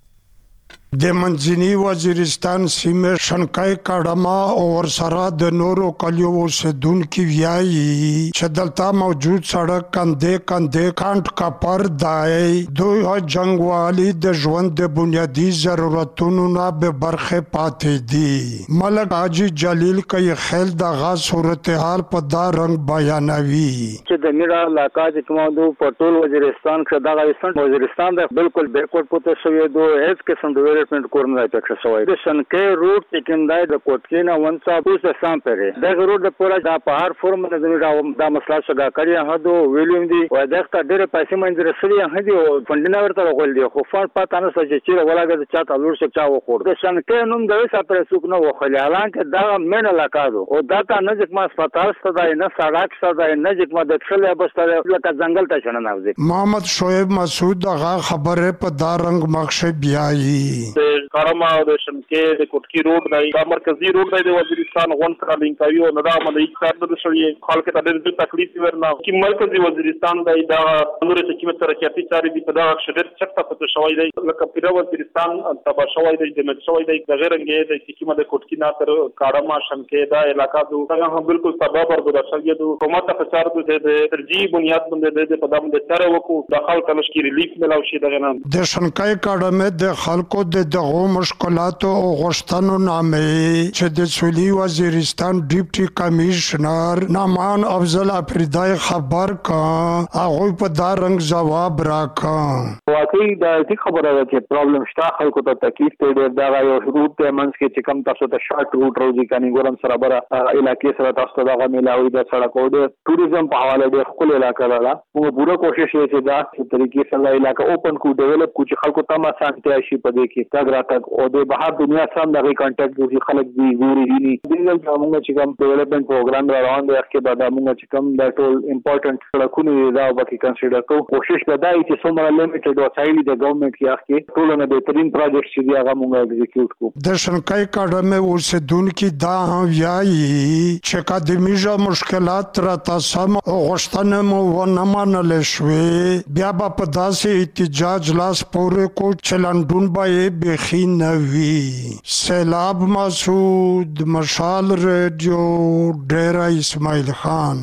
د منځني وزیرستان سیمه شنکای کډما او ورسره د نورو کلیو اوسیدونکو ویایي چې دلته موجود سړک کندې کانټ کپر دی. دوی جنگوالي د ژوند د بنیادی ضرورتونو نه به برخه پاتې دي. ملک حاجی جلیل کوي خیل دغه صورتحال په دا رنگ بیانوي چې د میرا علاقہ چې کومو په ټول وزیرستان کې دغه وزیرستان د بالکل بیکورډ پته شوی دوه هیڅ قسم ډیولپمنٹ کورنه پکښه شوی. د شنکې روډ چې کیندای د کوټکینا ونڅا پوسه سام پره دغه روډ د پورا د په هر فورم د دا مسله څنګه کړی هدو ویلیم دی او دغه ډېر پیسې منځ رسولي هدي او فندینه ورته غول دی خو فار پاتانه سچ چې ولاګه د چاته لور څخه چا وخور. د شنکې نوم د وسه پر سوق نه وخلی اعلان کې دا مین علاقہ او دا ته نه ځکه ما سپټال ستای نه سړک ستای نه ځکه ما د خلې بستره لکه ځنګل ته شنه نوځي. محمد شعیب مسعود هغه خبره په دا رنگ مخشه بیایي. کارما او د شنکې د کوټکی روډ دی دا مرکزی روډ دی د وزیرستان غون سره لینکاوي او نظام د اقتصاد د شوی خلک ته ډېر تکلیف ورنه چې مرکزی وزیرستان دی دا نور څه چې ترقیاتي چارې دی په دا شډر چټه پته شوی دی لکه پیرو وزیرستان تبا شوی دی د مت شوی دی د غیر رنګې د سکیمه د کوټکی نه تر کارما شنکې دا علاقہ دوه هم بالکل سبب ورته شوی دی حکومت ته چار د ترجیح بنیاد باندې د پدام د چارې وکړو د خلکو لشکري ریلیف ملاو شي دغه نه د شنکای کډمه د خلکو دغه مشکلاتو او غوښتنو نامې چې د سولي وزیرستان ډیپټي کمشنر نامان افضل افریدای خبر کا هغه په دا رنگ جواب راکا. واقعي دا خبره ده چې پرابلم شته خلکو ته تکلیف ته دا یو روټ ته منځ کې چې کم تاسو ته شارټ روټ راځي کني ګورم سره بره علاقې سره تاسو ته دا ملاوي د سړک او د ټوریزم په حواله د خپل علاقې لاله موږ پوره کوشش یې چې دا طریقې سره علاقې اوپن کو ډیولپ کو چې خلکو ته ما سانتیا شي په دې کې تاګ او د بهر دنیا سره د کانټیکټ د خلک دی ګوري دي دغه موږ چې کوم ډیولپمنٹ پروګرام روان دی چې بعد موږ چې کوم د ټول امپورټنت سړکونه دا وکي کنسیډر کوو کوشش وکړای چې څومره لیمیټډ وسایل د ګورنمنت کې اخلي ټول نه بهترین پروجیکټ چې دی هغه موږ ایگزیکیوټ کوو. د شنکای کډمه اوسیدونکو دا ویایي چې قدمیجه مشکلات را تاسو غوښتنه مو ونه منل شوې بیا په داسې احتجاج لاس پورې کو چلندون به بخي نوي. سیلاب مسعود، مشال ریڈیو، ډیرا اسماعیل خان.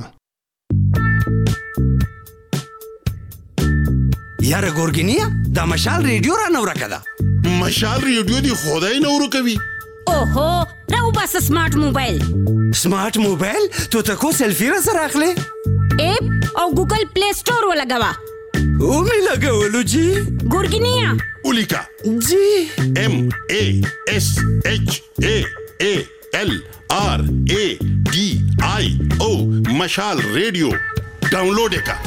یاره ګورګینیا دا مشال ریډیو را نور کړه. مشال ریډیو دی خدای نور کوي. اوهو راو بس سمارټ موبایل. سمارټ موبایل تو تکو سیلفی را سره اخلي. اپ او ګوګل پلی سٹور ولګوا. او می لګولو جی. ګورګینیا. اولیکا. جی. MASHALRADIO مشال ریډیو ډاونلوډ کا.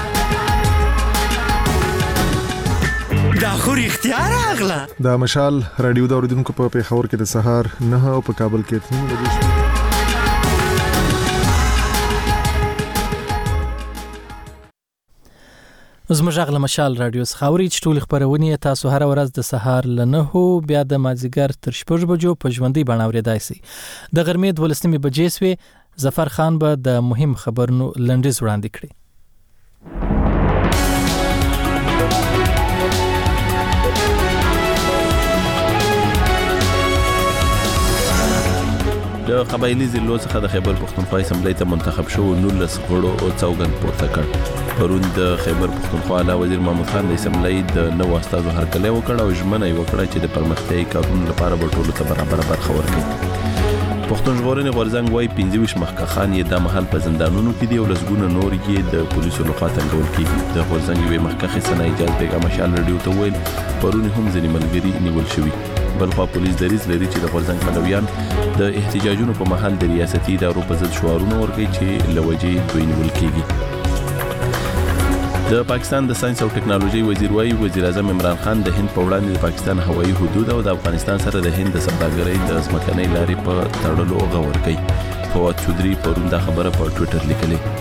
دا خو اختیار اغلا. دا مشال رادیو دا اوریدونکو په پیښور کې د سهار 9 او په کابل کې 3 بجې. زموږ غږ له مشال رادیو څخه اوري چې ټول خبرونه تاسو هر ورځ د سهار ل 9 بیا د مازیګر تر 6 بجو په ژوندۍ بڼه اوریدای شئ. د غرمې 12 بجې سوې ظفر خان به د مهم خبرونو لنډیز وړاندې کړي. د قبایلی ضلعو څخه د خیبر پښتونخوا اسمبلی ته منتخب شو 19 غړو او څوګند پورته کړ. پرون د خیبر پښتونخوا اعلی وزیر محمود خان د اسمبلی د نو استادو هرکلی وکړ او ژمنه یې وکړه چې د پرمختیايي کارونو لپاره به ټولو ته برابر برخه ورکړي. پښتون ژغورنې غورځنګ وايي 25 مخکخان یې د محل په زندانونو کې دی او لسګونه نور یې د پولیسو لخوا تنګول کیږي. د غورځنګ یوې مخکخې سنا اجازه بیګا مشال رادیو ته ویل پرون هم ځینې ملګري نیول شوي. بلخوا پولیس دریځ لري چې د غورځنګ پلویان د احتجاجونو په محل د ریاستي ادارو په ضد شعارونه ورکوي چې لوجې دوی نیول کیږي. د پاکستان د ساينس او ټکنالوژي وزیر وايي وزیر اعظم عمران خان د هند په وړاندې د پاکستان هوایي حدود او د افغانستان سره د هند د سوداګرۍ د ځمکنۍ لارې په تړلو غور کوي. فواد چودري پرون دا خبره په ټوئیټر لیکلې.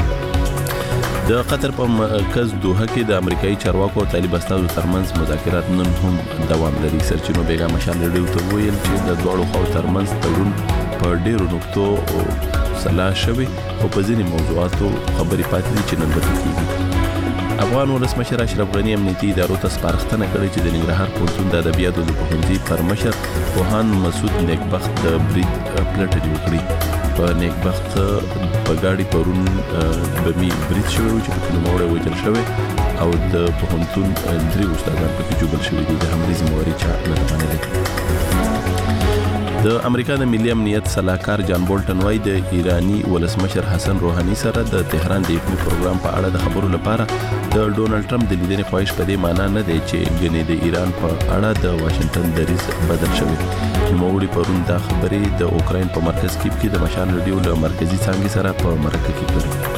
د قطر په مرکز دوحه کې د امریکایي چارواکو او طالب استازو ترمنځ مذاکرات نن هم دوام لري. سرچینو بیګا مشال رادیو ته ویل چې د دوړو خو ترمنځ تړون په ډیرو نقطو صلاح شوی او په ځینې موضوعاتو خبرې پاتې دي چې نن به کیږي. افغان ولسمشر اشرف غنی امنیتي ادارو ته سپارښتنه کړې چې د ننګرهار پوهنتون د ادبیاتو د پوهنځي پرمشر پوهاند مسعود نیکبخت د برید پلټنې وکړي. په نیکبخت په ګاډي پرون بمی برید شوی و چې په نوموړی وژل شوی او د پوهنتون 3 استادان پکې جوړل شوي دي. د حملې ذمہواري چا نه ده منلې. د امریکا د ملي امنیت صلاحکار جان بولټن وايي د ایرانی ولسمشر حسن روحاني سره د تهران د یقیني پروګرام په اړه د خبرو لپاره د ډونالد ټرمپ د لیدنې خواهش په دې معنی نه دی چې ګنې د ایران په اړه د واشنگټن دریځ بدل شوی. نوموړي پرون دا خبرې د اوکراین په مرکز کیف کې د مشال رادیو له مرکزی څانګې سره په مرکه کې کړې.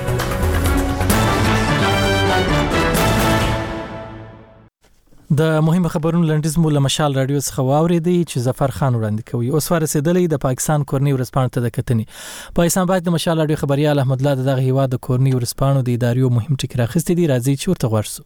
د مهمه خبرونو لنډیز مو له مشال رادیو څخه واوریدي چې ظفر خان وړاندې کوي. اوس ورسېدلې د پاکستان کورنۍ ورځپاڼې ته د کتنې. په اسلام آباد د مشال رادیو خبريال احمد الله دغه هیواد د کورنۍ ورځپاڼو د ادارې مهم ټکی راخستې دي. راځي چې ورته ورسو.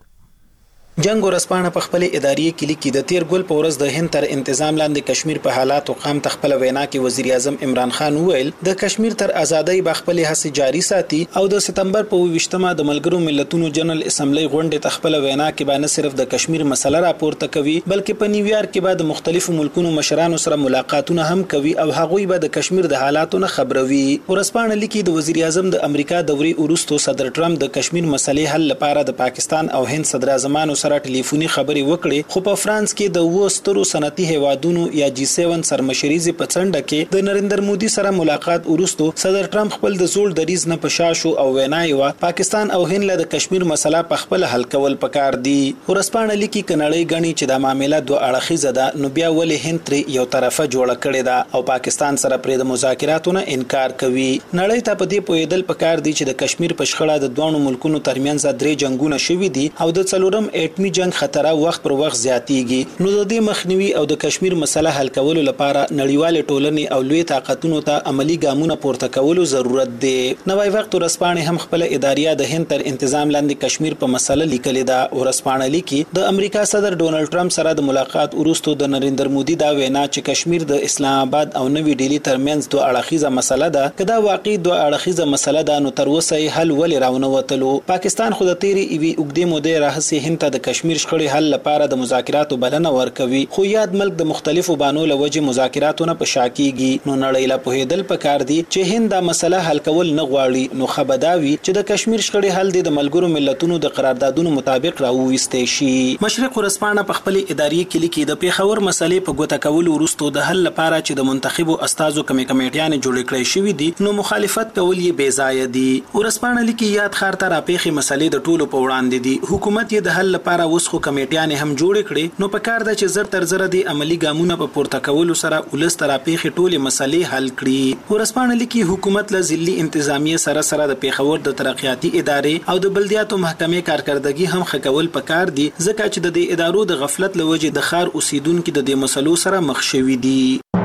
جنگ ورسپانه په خپل اداري کې لیکي د تیر ګل په ورځ د هند تر انتظام لاندې کشمیر په حالات او قام تخپل وینا کې وزیر اعظم عمران خان ویل د کشمیر تر ازادۍ به خپل هڅې جاري ساتي او د سپتمبر په 28مه د ملګرو ملتونو جنرال اسمبلی غونډې تخپل وینا کې باندې صرف د کشمیر مسله راپورته کوي بلکې په نیویارک کې به د مختلفو ملکونو مشرانو سره ملاقاتونه هم کوي او هغوی به د کشمیر د حالاتو نه خبروي. ورسپانه لیکي د وزیر اعظم د امریکا دوري وروسته صدر ټرمپ د کشمیر مسلې حل لپاره د پاکستان او هند صدر اعظمانو سره ټلیفوني خبرې وکړې خو په فرانس کې د وسترو صنعتي هیوادونو یا G7 سرمشريزي په څنډه کې د نریندر مودي سره ملاقات وروسته صدر ټرمپ خپل د زول دریز نه پشاشو او وینای و پاکستان او هند له د کشمیر مسله په خپل حل کول پکار دي. ورسپانه لیکي کنړی غني چې د معاملې دوه اړخیزه ده نو بیا ولې هند تر یو طرفه جوړه کړې ده او پاکستان سره پرې د مذاکراتو نه انکار کوي. نړۍ ته په دې پویدل پکار دي چې د کشمیر په شخړه د دوه ملکونو ترمنځ درې جنگونه شوي دي او د څلورم اټمی جنگ خطر وخت پر وخت زیاتیږي. نو د دې مخنیوي او د کشمیر مسله حل کولو لپاره نړیوال ټولنې او لوی طاقتونو ته عملی ګامونه پورته کولو ضرورت دی. نوای وخت ورسپانه هم خپل اداریه د هند تر انتظام لاندې کشمیر په مسله لیکلې ده. ورسپانه لیکي د امریکا صدر ډونالد ټرمپ سره د ملاقات وروسته د نریندر مودي دا وینا چې کشمیر د اسلام آباد او نوی ډیلی ترمنځ دوه اړخیزه مسله ده کدا واقعي دوه اړخیزه مسله ده نو تر اوسه حل ولې راونه وتلو. پاکستان خو د تیری ایوي وګدې موده راهسي هند ته د کشمیر شخړې حل لپاره د مذاکراتو بلنه ورکوي خو یاد ملک د مختلفو بانو لوجه مذاکراتونه په شاکیږي. نو نړۍ لا په هدل پکار دي چې هند د مسله حل کول نه غواړي نو خبرداوي چې د کشمیر شخړې حل د ملګرو ملتونو د قراردادونو مطابق راوويستې شي. مشرق ورسپانه په خپل اداري کې لیکي د پیښور مسلې په ګوته کول ورستو د حل لپاره چې د منتخبو استادو کمیټیان جوړ کړي شوی دي نو مخالفت کول یې بے ځای دي. ورسپانه لیکي یاد خار ته راپېخي مسلې د ټولو په وړاندې دي حکومت یې د حل لپاره وسخو کمیټیان هم جوړ کړي نو پکار ده چې زر تر زر دي عملی ګامونه په پورته کولو سره ولست راپېخي ټولې مسلې حل کړي. ورسپانه لیکي حکومت له ضلعي انتظامیه سره د پیښور د ترقیاتي ادارې او د بلدیاتو محکمې کارکردګي هم خکول پکار دي ځکه چې د دې ادارو د غفلت لوجه د خار اوسیدونکو د دې مسلو سره مخ شوي دي.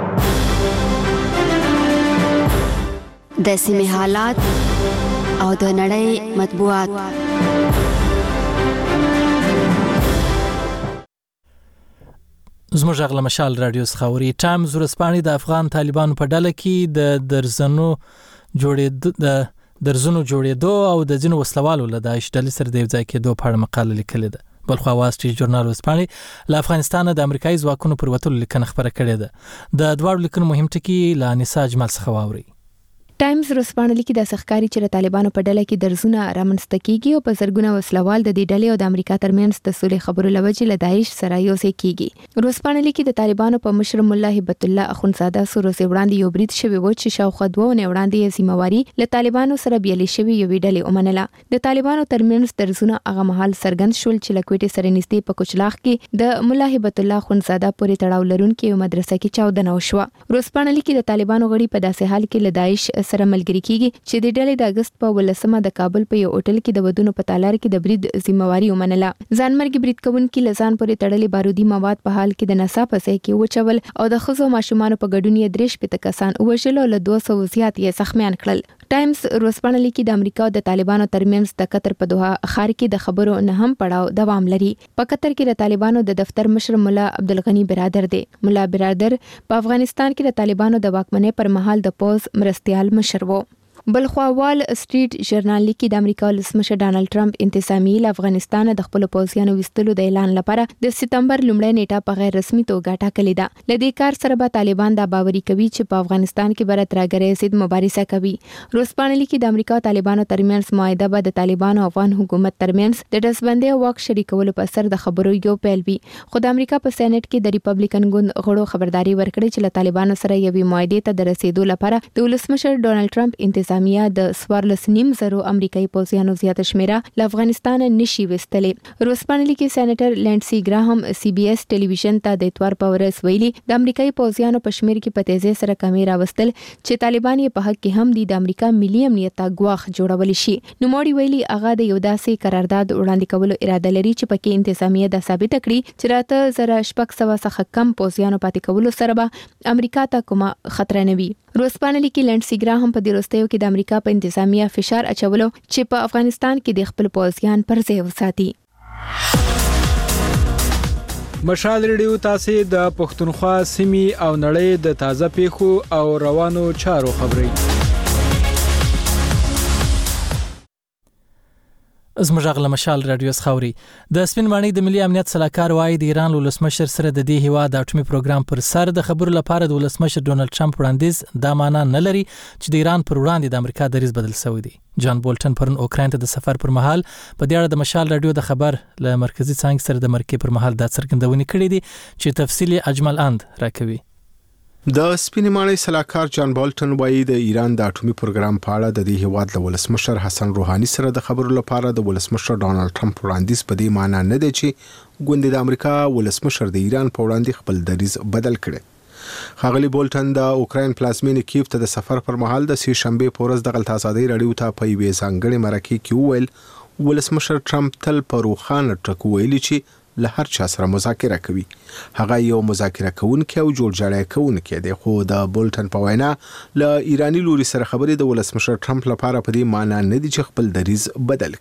د سیمې حالات او د نړۍ مطبوعات. زموږ غل مشال رادیو څخه ټایمز ورسپانې د افغان طالبانو په ډله کې د درزونو جوړېدو او د ځینو وسلوالو له داعش ډلې سره د یو ځای کېدو په اړه مقاله لیکلې ده. بلخوا وال سټریټ ژورنال وسپانې له افغانستان د امریکایي ځواکونو پر وتلو لیکنه خبره کړې ده. د دواړو لیکنو مهم ټکي له انیسا اجمل څخه واوري. ټایمز ورسپانه لیکي د سخکاری چې د طالبانو په ډله کې درزونه رامنځته کیږي او په زرګونه وسلوال د دې ډلې او د امریکا ترمنځ د سولې خبرو لوجې له داعش سره یو ځای کیږي. ورسپانه لیکي د طالبانو په مشر مولا هبت الله اخونزاده سره وړاندې یو برید شوی و چې شاوخوا 2 نه وړاندې ذمہواری له طالبانو سره بیل شوی یو ډلې ومنله. د طالبانو ترمنځ درزونه هغه مهال سرګند شول چې لکوټي سره نږدې په کوچلاخ کې د مولا هبت الله اخونزاده پورې تړاو لرونکي یو مدرسه کې چاودنه وشوه. ورسپانه لیکي د طالبانو غړي په داسې حال کې له داعش سره ملګری کیږي چې د ډلې د اگست په 18 د کابل په یو هوټل کې د ودونو په تالار کې د برید ذمہواری ومنله. ځانمرګي برید کوونکي لزان پورې تړلې بارودي مواد په حال کې د نصاب په ځای کې وچول او د خزو ماشومان په ګډون یې 3 کسان وژل او له 200 زیات یې زخمیان کړل. ټایمز ورسپانه لیکي د امریکا او د طالبانو ترمنځ د قطر په دوحه ښار کې د خبرو نه هم پړاو دوام لري. په قطر کې د طالبانو د دفتر مشر مولا عبدالغنی برادر دی. مولا برادر په افغانستان کې د طالبانو د واکمنۍ پر مهال د پوز مرستيال مشر وو. بلخوا وال سټریټ ژورنال لیکي د امریکا ولسمشر ډانلډ ټرمپ انتظامی له افغانستان د خپل پوځیانو وستلو د اعلان لپاره د سپتمبر لومړۍ نیټه په غیر رسمي توګه ټاکلې ده. لدې کار سره به طالبان دا باوري کوي چې په افغانستان کې به ترګرې ضد مبارزه کوي. روسپانه لیکي د امریکا او طالبانو ترمنځ معاهده به د طالبانو او افغان حکومت ترمنځ د دسبندۍ او واک شریکولو په سر د خبرو یو پیل وي. خو د امریکا په سېنات کې د ریپبلیکن ګوند غړو خبرداري ورکړې چې له طالبانو سره یوې معاهده ته د رسیدو لپاره د ولسمشر ډانلډ ټرمپ انتظامیه د 14.5 امریکایي پوځیانو زیاته شمیره له افغانستان نشي وستلې. روسپانه لیکي سېنیټر لینډسي ګراهم سی بي اس ټلویزیون ته د اتوار په ورځ ویلي د امریکایي پوځیانو په شمیر کې په تیزی سره کمی راوستل چې طالبان یې په حق کې هم د امریکا ملي امنیت ته ګواښ جوړول شي. نوموړي ویلي هغه د یو داسې قرارداد وړاندې کولو اراده لري چې پکې انتظامیه د ثابت کړي چې راته زره شپږ سوه څخه کم پوځیانو پاتې کولو سره به امریکا ته کومه خطر نه وي. روسپانه لیکي لینډسي ګراهم په دې وروستیو کې د امریکا په انتظامیه فشار اچولو چې په افغانستان کې د خپل پوځیان پر ځای وساتي. مشال ریډیو تاسو د پښتونخوا سیمې او نړۍ د تازه پیښو او روانو چارو خبري. زموږ غل مشال رادیو خاوري د سپین مانی د ملي امنیت صلاحکار وایي د ایران ولسمشر سره د دې هیواد د اټومي پروګرام پر سر د خبرو لپاره د ولسمشر ډونالد ټرمپ وړاندیز دا معنی نه لري چې د ایران پر وړاندې د امریکا دریځ بدل شوی دی. جان بولټن پرون اوکراین ته د سفر پر مهال په دې اړه د مشال رادیو د خبر له مرکزی څنګه سره د مرکې پر مهال د څرګندونې کړې دي چې تفصیلی اجمل اند راکوي. د سپینمانی صلاحکار جان بولټن وایي د ایران د اټومي پروګرام په اړه د دې هیواد له ولسمشر حسن روحاني سره د خبرو لپاره د ولسمشر ډونالد ټرمپ وړاندیز په دې معنی نه دی چې ګوند د امریکا ولسمشر د ایران په وړاندې خپل دریځ بدل کړي. ښاغلي بولټن د اوکراین پلازمینې کیف ته د سفر پر مهال د سې شنبه په ورځ د غلط ازادي رادیو ته په یوې ځانګړې مرکې کې وویل ولسمشر ټرمپ تل په روښانه ټکو ویلي چې له هر چا سره مذاکره کوي. هغه یو مذاکره کوونکی او جوړجاړی کوونکی دی. خو د بولټن په وینا له ایرانی لوري سره خبرې د ولسمشر ټرمپ لپاره په دې معنی نه دي چې خپل دریځ بدل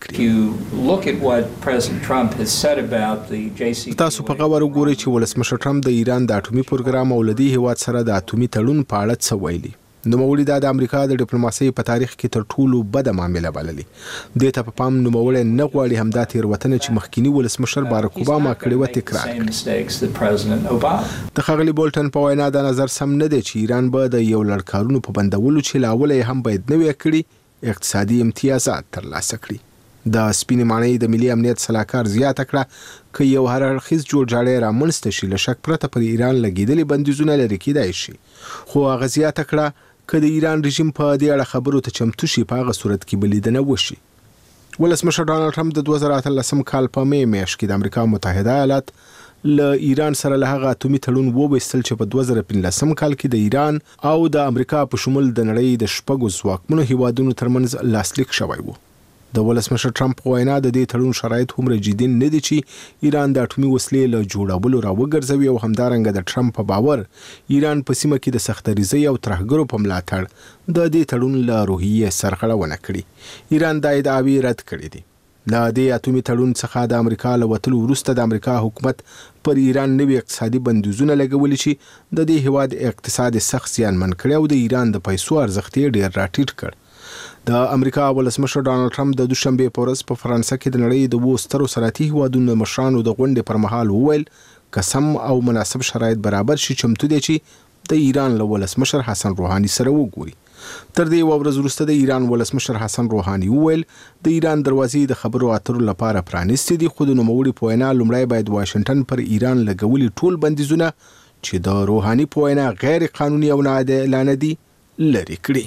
کړي. تاسو په غور وګورئ چې ولسمشر ټرمپ د ایران د اټومي پروګرام او لدی هیواد سره د اټومي تړون په اړه څه ویلي. نوموړي د امریکا د ډیپلوماسۍ په تاریخ کې تر ټولو بده معامله بللې. د ته په پام نوموړي نه غواړي همدا تیروتنه چې مخکینی ولسمشر باراک اوباما کړې و تکرار کړي. د ښاغلي بولټن په وینا د نظر سم نه دی چې ایران به د یو لړکارونو په بندولو چې لاول هم باید نوې کړي اقتصادي امتیازات ترلاسه کړي. د سپینمانی د ملي امنیت صلاحکار زیاته کړه چې یو هر اړخیز جوړجاړی رامنځته شي له شک پرته پر ایران لګیدلې بندیزونه لري کېدای شي. خو هغه زیاته کړه که د ایران رژیم په دې اړه خبرو ته چمتو شي په هغه صورت کې بلیدنه وشي. ولسمشر ډونالد ټرمپ د 2013 کال په میاشت کې د امریکا متحده ایالات له ایران سره له هغه اټومي تړون وویستل چې په 2015 کال کې د ایران او د امریکا په شمول د نړۍ د شپږو ځواکمنو هیوادونو ترمنځ لاسلیک شوی و. د ولسمشر ټرمپ وینا د دې تړون شرایط هم جدي نه دي چې ایران د اټومي وسلې له جوړولو راوګرځوي او همدارنګه د ټرمپ په باور ایران په سیمه کې د سختریزۍ او ترهګرو په ملاتړ د دې تړون له روحیې سرغړونه کړې. ایران دا ادعاوې رد کړې دي. له دې اټومي تړون څخه د امریکا له وتلو وروسته د امریکا حکومت پر ایران نوي اقتصادي بندیزونه لګولي چې د دې هیواد اقتصاد سخت زیانمن کړي او د ایران د پیسو ارزښت ډېر راټیټ کړ. د امریکا ولسمشر ډانلډ ټرمپ د دوشنبه په ورځ په فرانسه کې د نړۍ د 2 سترو صنعتي هیوادونو مشرانو د غونډې پر مهال وویل قسم او مناسب شرایط برابر شي چمتو دي چې د ایران له ولسمشر حسن روحاني سره وګوري. تر دې ورځ وروسته د ایران ولسمشر حسن روحاني وویل د ایران دروازې د خبرو اترو لپاره پرانیستې دي، خو د نوموړي په وینا لومړی باید واشنگټن پر ایران لګولي ټول بندیزونه چې د روحاني په وینا غیر قانوني او ناعادلانه دي لري کړي.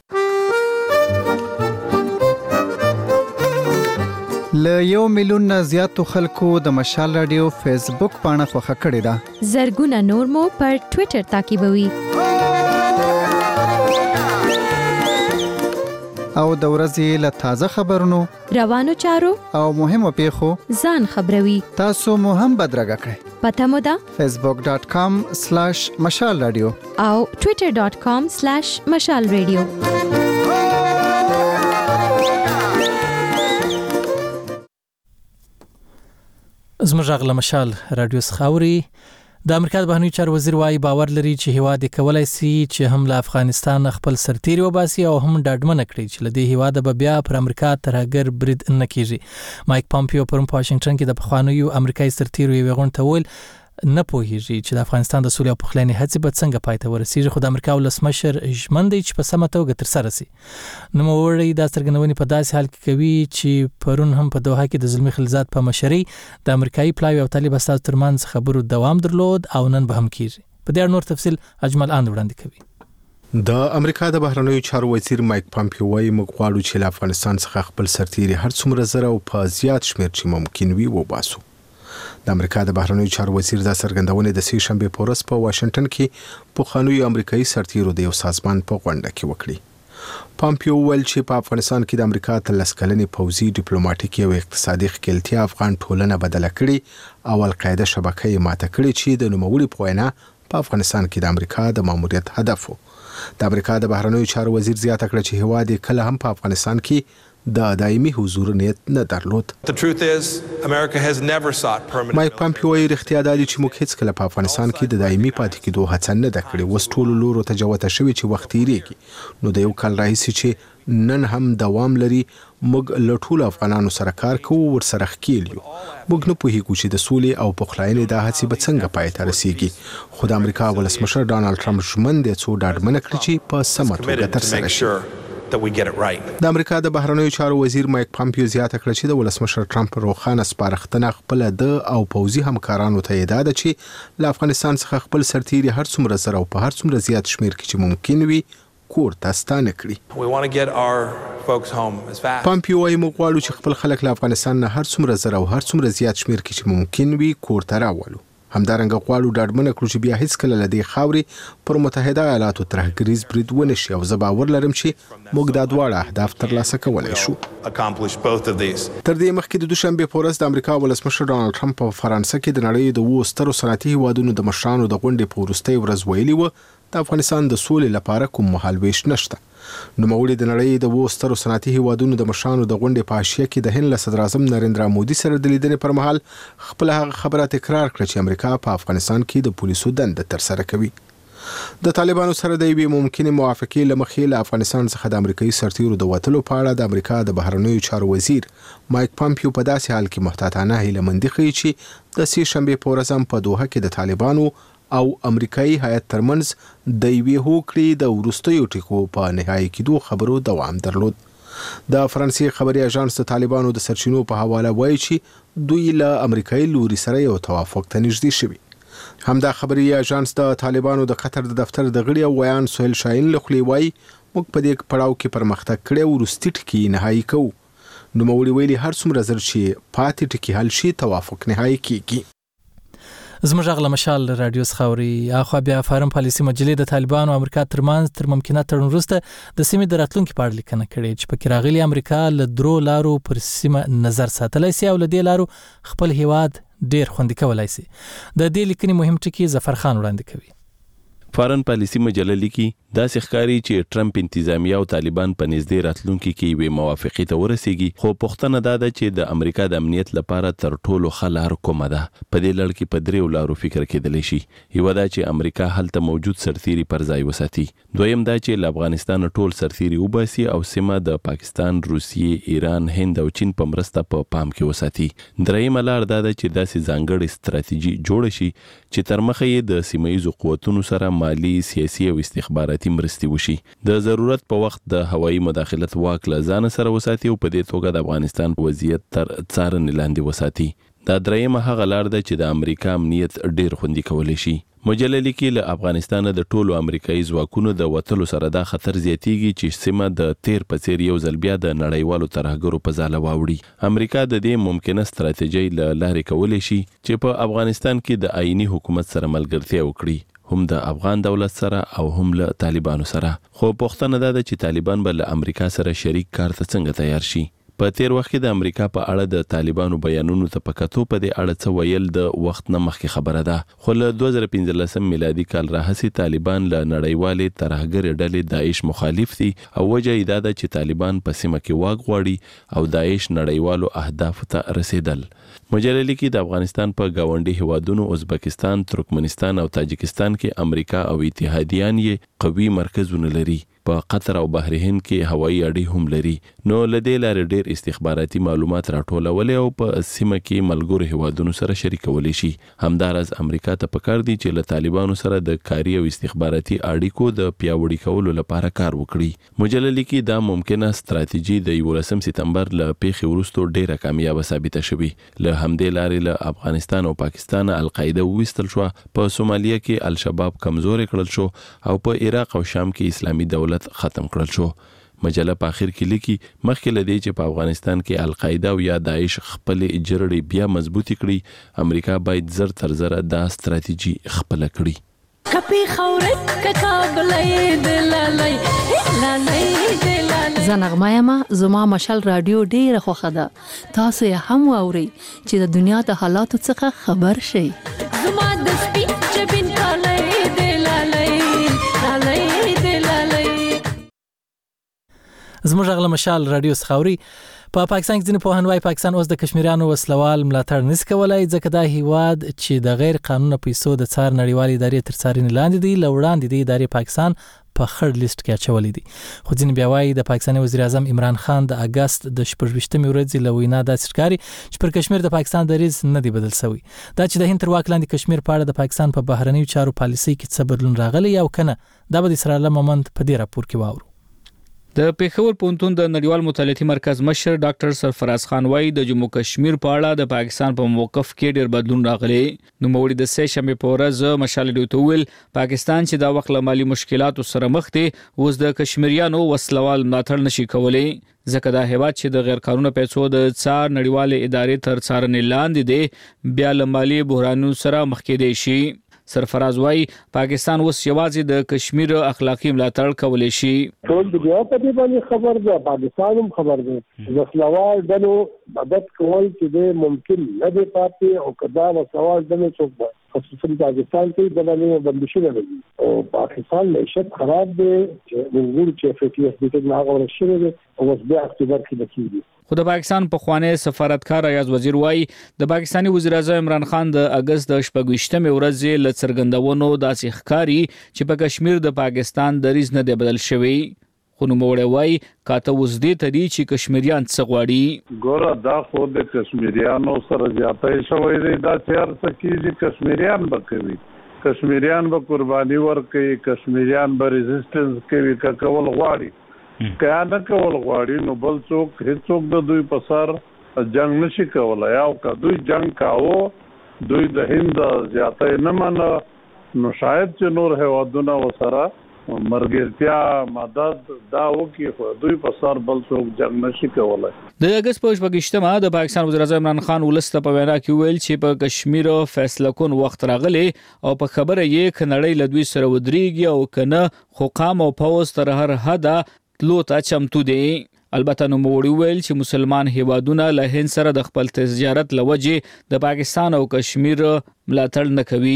ل 1 میلیون نه زیاتو خلکو د مشال رادیو فیسبوک پاڼه خوښه کړې ده. زرګونه نور مو پر ټوئیټر تعقیبوي. او د ورځې له تازه خبرونو، روانو چارو او مهمو پیښو ځان خبروي. تاسو مو هم بدرګه کړئ. پته مو ده facebook.com/مشال رادیو او twitter.com/مشال رادیو. زموږ غږ مشال رادیو خاوري. د امریکا د بهرنیو چارو وزیر وايي باور لري چې هیواد کولای شي چې هم له افغانستان خپل سرتیري وباسي او هم ډاډمن کړي چې لدی هیواد به بیا پر امریکا ترهګر برید نه کیږي. مایک پامپیو پرون په واشنگټن کې د پخوانیو امریکایي سرتیرو یو غونډه ول نه پوهیږي چې د افغانستان د سولې او پخلاینې هڅې به څنګه پای ته ورسیږي، خو د امریکا ولسمشر ژمن دی چې په سمه توګه ترسره شي. نوموړی دا څرګندونې په داسې حال کې کوي چې پرون هم په دوحه کې د زلمی خلیلزاد په مشرۍ د امریکایي پلاوی او طالب استاد ترمنځ خبرو دوام درلود او نن به هم کیږي. په دې اړه نور تفصیل اجمل اند وړاندې کوي. د امریکا د بهرنیو چارو وزیر مایک پامپیو وايي موږ غواړو چې له افغانستان څخه خپل سرتیري هر څومره زره او په زیات شمېر چې ممکن وي وباسو. د امریکا د بهرنیو چارو وزیر دا څرګندونه د سې شنبه په ورځ په واشنگټن کې په خانوي امریکایي سرتیرو د یو سازمان په غونډه کې وکړي. پامپیو ویل چې په افغانستان کې د امریکا تلس کلنې پوځي ډیپلوماټیکي او اقتصادي ښکېلتیا افغان ټولنه بدله کړي او القاعده شبکه یې ماته کړي چې د نوموړي په وینا په افغانستان کې د امریکا د ماموریت هدف و. د امریکا د بهرنیو چارو وزیر زیاته کړه چې هیواد کله هم په افغانستان کې د دایمي حضور نیت نه درلود. مایک پامپیو یې رښتیا دالي چې موږ هیڅ کله په افغانستان کې د دایمي پاتې کېدو هڅه نه ده کړې. اوس ټولو لورو ته جوته شوې چې وخت تېرېږي. نو د یو کال راهیسې چې نن هم دوام لري موږ له ټولو افغانانو سره کار کوو، ورسره ښکېل یو. موږ نه پوهېږو چې د سولې او پخلاینې دا هڅې به څنګه پای ته رسېږي، خو د امریکا ولسمشر ډانلډ ټرمپ ژمن دی څو ډاډمنه کړي چې په سمه توګه ترسره شي. د امریکا د بهرنیو چارو وزیر مایک پامپیو زیاته کړه چې د ولسمشر ټرمپ روخانه سپارښتنه خپل د او پوځي همکارانو ته یې ده چې له افغانستان څخه خپل سرتیري هر څومره زره او په هر څومره زیات شمیر کې چې ممکن وي کور ته ستانه کړي. پامپیو وايي موږ غواړو چې خپل خلک له افغانستان نه هر څومره زره او هر څومره زیات شمیر کې چې ممکن وي کور ته راولو. همدارنګه غواړو ډاډمنه کړو چې بیا هیڅ کله له دې خاورې پر متحده ایالاتو ترهګریز برید ونه شي، او زه باور لرم چې موږ دا دواړه اهداف ترلاسه کولی شو. تر دې مخکې د دوشنبه په ورځ د امریکا ولسمشر ډانلډ ټرمپ په فرانسه کې د نړۍ د 2 سترو صنعتي هیوادونو د مشرانو د غونډې په وروستۍ ورځ ویلي و د افغانستان د سولې لپاره کوم مهالویش نشته. نوموړي د نړۍ د 2 سترو صنعتي هیوادونو د مشرانو د غونډې په حاشیه کې د هند له صدر اعظم نریندرا مودي سره د لیدنې پر مهال خپل هغه خبره تکرار کړه چې امریکا په افغانستان کې د پولیسو دنده ترسره کوي. د طالبانو سره د یوې ممکنه موافقې لمخې له افغانستان څخه د امریکایي سرتیرو د وټلو په اړه د امریکا د بهرنیو چارو وزیر مایک پامپیو په داسې حال کې محتاطانه هیله‌مندي ښیي چې د سې شنبه په ورځ هم په دوحه کې د طالبانو او امریکایي هیئت ترمنځ د یوې هوکړې د وروستیو ټکو په نهایي کېدو خبرو دوام درلود. د فرانسې خبري اژانس د طالبانو د سرچینو په حواله وایي چې دوی له امریکایي لوري سره یو توافق ته نږدې شوي. همدا خبري اژانس د طالبانو د قطر د دفتر د غړي او ویان سهیل شاهین له خولې وایي موږ په دې پړاو کې پرمختګ کړی او وروستي ټکي نهایي کوو. نوموړي ویلي هر څومره زر چې پاتې ټکي حل شي توافق نهایي کیږي. زموږ غږ مشال رادیو خاوري. اخو بیا فارم پالیسي مجلې د طالبانو او امریکا ترمنځ تر ممکنه تړون وروسته د سیمې د راتلونکو په اړه لیکنه کړې چې پکې راغلي امریکا له درو لارو پر سیمه نظر ساتلای شي او له دې لارو خپل هیواد ډیر خوندي کولای شي. د دې لیکنې مهم ټکي ظفر خان وړاندې کوي. فارن پالیسی مجله لیکي دا ښکاري چې ټرمپ انتظامیه او طالبان په نږدې راتلونکي کې وي موافقه ته ورسیږي، خو پوښتنه دا ده چې د امریکا د امنیت لپاره تر ټولو ښه لار کومه ده. په دې لړ کې په دریو لارو فکر کېدلی شي. یو دا چې امریکا هلته موجود سرتیري پر ځای وساتي، دویم دا چې له افغانستان ټول سرتیري وباسي او سیمه د پاکستان، روسیې، ایران، هند او چین په مرسته په پام کې وساتي. درېیمه لار دا ده چې داسې ځانګړې ستراتیژي جوړه شي چې تر مخه یې د سیمه‌ییزو قوتونو سره مالی، سیاسي او استخباراتي مرستې وشي. د ضرورت په وخت د هوایي مداخلت واک له ځان سره وساتي او په دې توګه د افغانستان وضعیت تر څارنې لاندې وساتي. دا درېیمه هغه لار ده چې د امریکا امنیت ډیر خوندي کولی شي. مجله لیکي له افغانستان د ټولو امریکایي ځواکونو د وتلو سره دا خطر زیاتیږي چې سیمه د تیر په څیر یو ځل بیا د نړیوالو ترهګرو په ځاله واوړي. امریکا د دې ممکنه ستراتیژۍ له لارې کولی شي چې په افغانستان کې د آئینی حکومت سره ملګرتیا وکړي، هم د افغان دولت سره او هم له طالبانو سره. خو پوښتنه دا ده چې طالبان به له امریکا سره شریک کار ته څنګه تیار شي. په تیر وخت کې د امریکا په اړه د طالبانو بیانونو ته په کتو په دې اړه څه ویل د وخت نه مخکې خبره ده، خو له 2015 میلادي کال راهیسې طالبان له نړیوالې ترهګرې ډلې داعش مخالف دي او وجه یې دا ده چې طالبان په سیمه کې واک غواړي او داعش نړیوالو اهدافو ته رسیدل. مجله لیکي د افغانستان په گاونډي هیوادونو ازبکستان، ترکمنستان او تاجکستان کې امریکا او اتحادیان یې قوي مرکزونه لري. په قطر او بحرین کې هوایي اډې هم لري. نو لدې لارې ډېر استخباراتي معلومات راټولول او په سیمه کې ملګرو هیوادونو سره شریکولی شي. همدارس امریکا ته پکار دي چې له طالبانو سره د کاري او استخباراتي اړیکو د پیاوړي کولو لپاره کار وکړي. مجله لیکي دا ممکنه ستراتیژي د 11 سپتمبر له پیښې وروسته ډېره کامیابه ثابته شوې. له همدې لارې له افغانستان او پاکستان القاعده وویستل شو، په سومالیه کې الشباب کمزوري کړل شو او په عراق او شام کې اسلامي دولت ختم کړل شو. مجله په اخر کې لیکي مخکې له دې چې په افغانستان کې القاعده او یا داعش خپل جرړې بیا مضبوطی کړي، امریکا باید زر تر زره دا ستراتیژي خپل کړي. کپی خورک کابلې دلالای زنغمایما زما مشال رادیو ډیره خوخه ده. تاسو یې هم واورئ چې د دنیا د حالاتو څخه خبر شئ. زما د سپی چبین کالای دلالای زموږ غل مشال رادیو سخاوري په پاکستان کې ځینې پوهان وايي پاکستان اوس د کشمیریانو وسلوال ملاتړ نس کولای ځکه دا هیواد چې د غیر قانوني پیسو د څار نړیوالې ادارې تر څارنې لاندې دی، لوړاندې دی ادارې پاکستان په خړ لیست کې اچولې دي. خو ځینې بیا وايي د پاکستاني وزیر اعظم عمران خان د اگست د 28 ورځې له وینا د سرکاري چې پر کشمیر د پاکستان دریځ نه دی بدل شوی. دا چې د هند تر واک لاندې کشمیر په اړه د پاکستان په بهرنیو چارو پالیسي کې څه بدلون راغلی او کنه دا به د اسرائیل مومند په دې راپور کې واورو. د پیښور پونتون د نړیوال مطالعاتي مرکز مشر ډاکټر سرفراز خان وايي د جموں کشمیر په اړه د پاکستان په موقف کې ډېر بدلون راغلی. نو موري د سه شنبه په ورځ مشال ډیوټول پاکستان چې دا وخت له مالی مشکلاتو سره مخ دی اوس د کشمیریانو وسلوال ملاتړ نشي کولای، ځکه دا هیواد چې د غیر قانوني پیسو د څار نړیوالې ادارې تر څارنې لاندې دی بیا له مالی بحرانونو سره مخ کېدی شي. سرفراز وايي پاکستان اوس یوازې د کشمیر اخلاقی ملاتړ کولی شي. ټول دنیا په دې باندې خبر ده، پاکستان هم خبر ده. وسلوال دنو مدد کول چې د ممکن نه دی پاتې او کدا وسلوال دنو څوک خصوصا پاکستان کې د باندې بندشي نه او پاکستان معیشت خراب دی چې موږ چې FATF دې نه غوښتل شوی او اوس بیا اکتوبر کې دکېږي. خو د پاکستان په خوانه سفارتکار ایاز وزیر وايي د پاکستاني وزیر اعظم عمران خان د اگست د 28 ورځې ل څرګندونو داسې ښکاری چې په کشمیر د پاکستان دریځ نه دی بدل شوی. خو نو موړی وايي کاته اوس دې ته دي چې کشمیریان څه غواړي. ګوره دا خو د کشمیریانو سره زیاتې شوی دی، دا چیر سکیږي کشمیریان به کوي، کشمیریان به قرباني ورکوي، کشمیریان به ریزिस्टेंस کوي کول غواړي. که نه کول غواړي نو بل څوک هیڅوک د دوی په سر جنگ نشي کولای. او که دوی جنگ کاوه دوی د هند زیاتې نه منه نو شاید چې نور هیوادونه وسره مرګرتیا مدد دا وکي خو دوی په سر بل څوک جنگ نشي کولای. د اگست په 28 د پاکستان وزیر اعظم عمران خان ولسته په وینا کې ویل چې په کشمیر فیصله کون وخت راغلی او په خبره یې کنړی لدوی سره ودرېږي او کنه خو قام او پوز تر هر حد لوتا چمتو دی. البته نو موړي ویل چې مسلمان هیوادونه له هند سره د خپل تجارت لوجه د پاکستان او کشمیر ملاتړ نه کوي.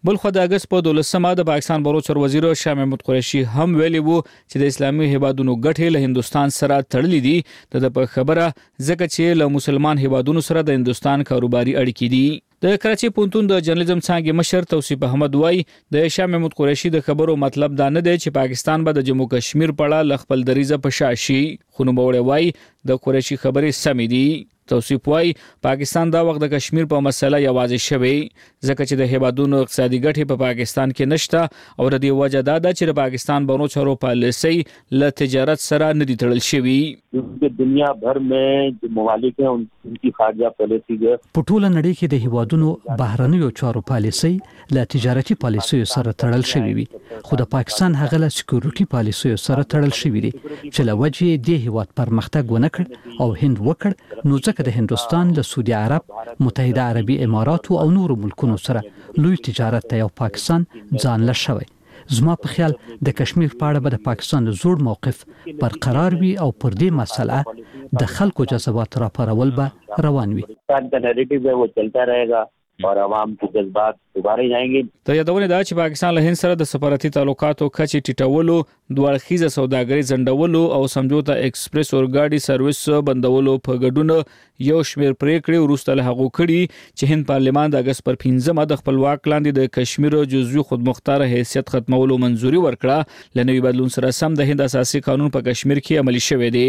بل خو د اگست په 12مه د پاکستان بلوچ وزیر شاه محمود قریشي هم ویلي وو چې د اسلامي هیوادونو ګټې له هندستان سره تړلې دي د خبره ځکه چې له مسلمان هیوادونو سره د هندستان کاروباري اړیکې دي. د کراچي پونتون د جرنالیزم څانګې مشر توصیف احمد وای د شاه محمود قریشي د خبرو مطلب دا نه دی چې پاکستان به د جموں کشمیر په اړه خپل دریزه په شاشي خو نو وړي وای د قریشي خبرې سمې دي. توصیف وای پاکستان دا وخت د کشمیر په مسله یوازې شوی ځکه چې د هیوادونو اقتصادي ګټې په پاکستان کې نشته او د دې وجه دا ده چې د پاکستان بانو چارو پالیسي له تجارت سره نه دي تړل شوی. دنیا भर में जो ممالک हैं उनकी خارجه پالیسی په ټوله نړۍ کې د هیوادونو بهرنیو چارو پالیسي له تجارتي پالیسیو سره تړل شوی وي خو د پاکستان هغه له سکیورټي پالیسیو سره تړل شوی دي چې له وجې د هیواد پرمختګ ونه کړ او هند وکړ نو ځکه د هندستان له سعودي عرب متحده عربي امارات او نورو ملکونو سره لوی تجارت ته یو پاکستان ځان له شوی. زما په خیال د کشمیر په اړه به د پاکستان زوړ موقف برقرار وي او پر دې مسله د خلکو جذبات راپارول به روان وي. د نریټیو به چلتا रहेगा और عوام के जज्बात دوباره जाएंगे. ته یادونه ده چې پاکستان له هند سره د سفارتي تعلقاتو کچې ټیټولو دوه اړخیزه سوداګري ځنډولو او سمجوتا ایکسپریس اورګاډي سرویس بندولو په ګډون یو شمیر پریکړې وروسته له هغو کړي چې هند پارلمان د اگست پر 15 د خپلواک لاندې د کشمیر جزوي خودمختار حیثیت ختمولو منځوري ورکړه. لنوي بدلون سره سم د هند اساسي قانون په کشمیر کې عملي شوی دی.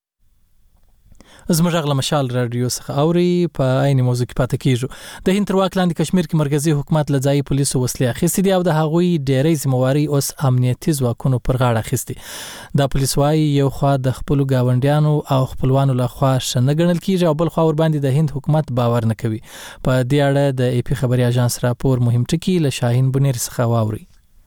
زموږ غل مشال رادیو څخه اوري په عین موضوع کې پاتې کیږو. د هند تر واک لاندې کشمیر کې مرکزی حکومت له ځای پولیسو وسلې اخیستې دي او د هغوی ډېرې ذمہواري اوس امنیتي ځواکونو پر غاړه اخیستې. دا پولیس وايي یو خوا د خپل گاونډیانو او خپلوانو له خوا شنه ګڼل کیږي او بل خوا ور باندې د هند حکومت باور نه کوي. په دې اړه د ای پی خبري اژانس راپور مهم ټکی له شاهین بنیر څخه واوري.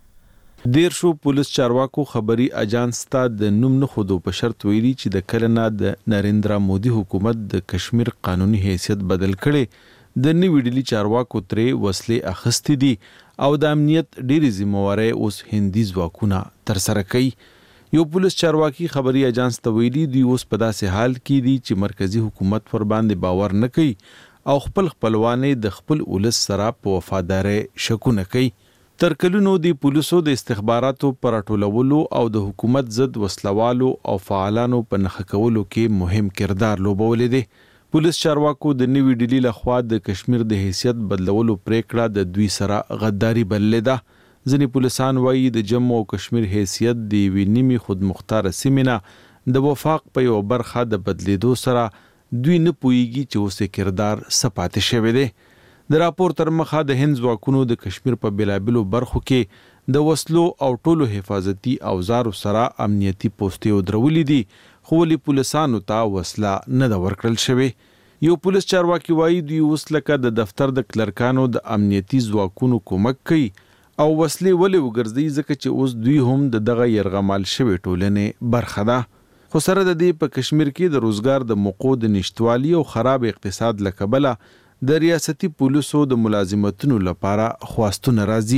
دیر شو پولیس چارواکو خبري اجانس ته د نوم نه خودو په شرط ویلي چې د کلنه د نریندرا مودي حکومت د کشمیر قانوني حیثیت بدل کړي د نوی ډیلی چارواکو ترې وسلې اخستې دي او د امنیت ډېری ذمہواري اوس هندي ځواکونه تر سره کوي. یو پولیس چارواکي خبري اجانس ته ویلي دی اوس په داسې حال کې دي چې مرکزی حکومت پر باندې باور نه کوي او خپلوانې د خپل ولس سره په وفادارۍ شکونه کوي. تر کلونو دی پولیسو د استخباراتو پر ټولولو او د حکومت ضد وسلوالو او فعالانو په نخښه کولو کې مهم کردار لوبولې دي. پولیس چارواکو د نوی ډیلی لخوا د کشمیر د حیثیت بدلولو پریکړه د دوی سره غداری بللې ده. ځینې پولیسان وایي د جموں او کشمیر حیثیت د وینیمي خودمختار سیمینه د وفاق په یو برخه د بدلیدو سره دوی نه پوهیږي چې اوسې کردار سپاتې شوی دی. د راپور تر مخه د هند ځواکونو د کشمیر په بیلابلو برخو کې د وسلو او ټولو حفاظتي اوزارو سره امنیتي پوسټې ودرولې دي خو ولې پولیسانو ته وسله نه ده ورکړل شوې. یو پولیس چارواکي وایي دوی اوس لکه د دفتر د کلرکانو د امنیتي ځواکونو کومک کوي او وسلې ولې وګرځي ځکه چې اوس دوی هم د دغه يرغمال شوی ټولنې برخه ده. خو سره د دې په کشمیر کې د روزګار د موقعو د نشټوالي او خراب اقتصاد لکبله د ریاستي پولیسو د ملازمتونو لپاره خواستونه راځي.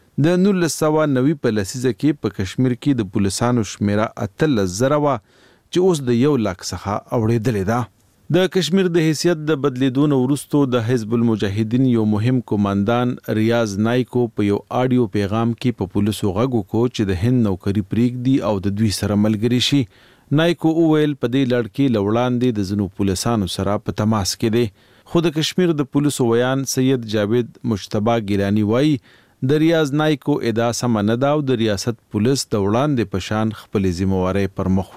د 1990 په لسیزه کې په کشمیر کې د پولیسانو شمیره 13,000 و چې اوس د 1 لک څخه اوړېدلې ده. د کشمیر د حیثیت د بدلیدو وروسته د حزب المجاهدین یو مهم کمانډان ریاض نایکو په یو آډیو پیغام کې په پولیسو غږ کو چې د هند نوکری پریږدي او د دوی سره ملګری شي. نایکو وویل په دې لړ کې لوړاندې د زنو پولیسانو سره په تماس کې دي. خو د کشمیر د پولیسو ویان سید جاوید مجتبی ګیلانی وایي د ریاض نایکو ادعا سم نه ده او د ریاست پولیس د وړاندې پشان خپل ذمہواري پر مخ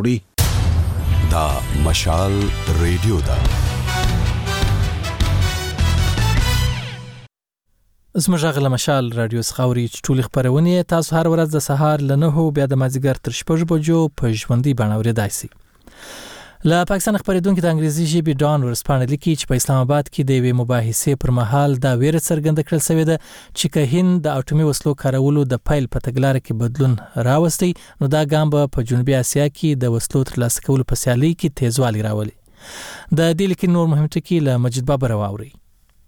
وړي. دا مشال ریډیو ده. زموږ غل مشال رادیو څخه ټول خبرونه تاسو هر ورځ د سهار ل 9 بیا د مازیګر تر 6 بجو په ژوندۍ بڼه اورېدای شئ. له پاکستان خبرېدونکو د انګریزي ژبې ډان ورسپانه لیکي چې په اسلام آباد کې د یوې مباحثې پر مهال دا ویره څرګنده کړل شوې ده چې که هند د اټومي وسلو کارولو د پیل په تګلارې کې بدلون راوستي نو دا ګام به په جنوبي اسیا کې د وسلو ترلاسه کولو په سیالۍ کې تیزوالی راولي. د دې لیکن نور مهم ټکي له مجید بابر واوري.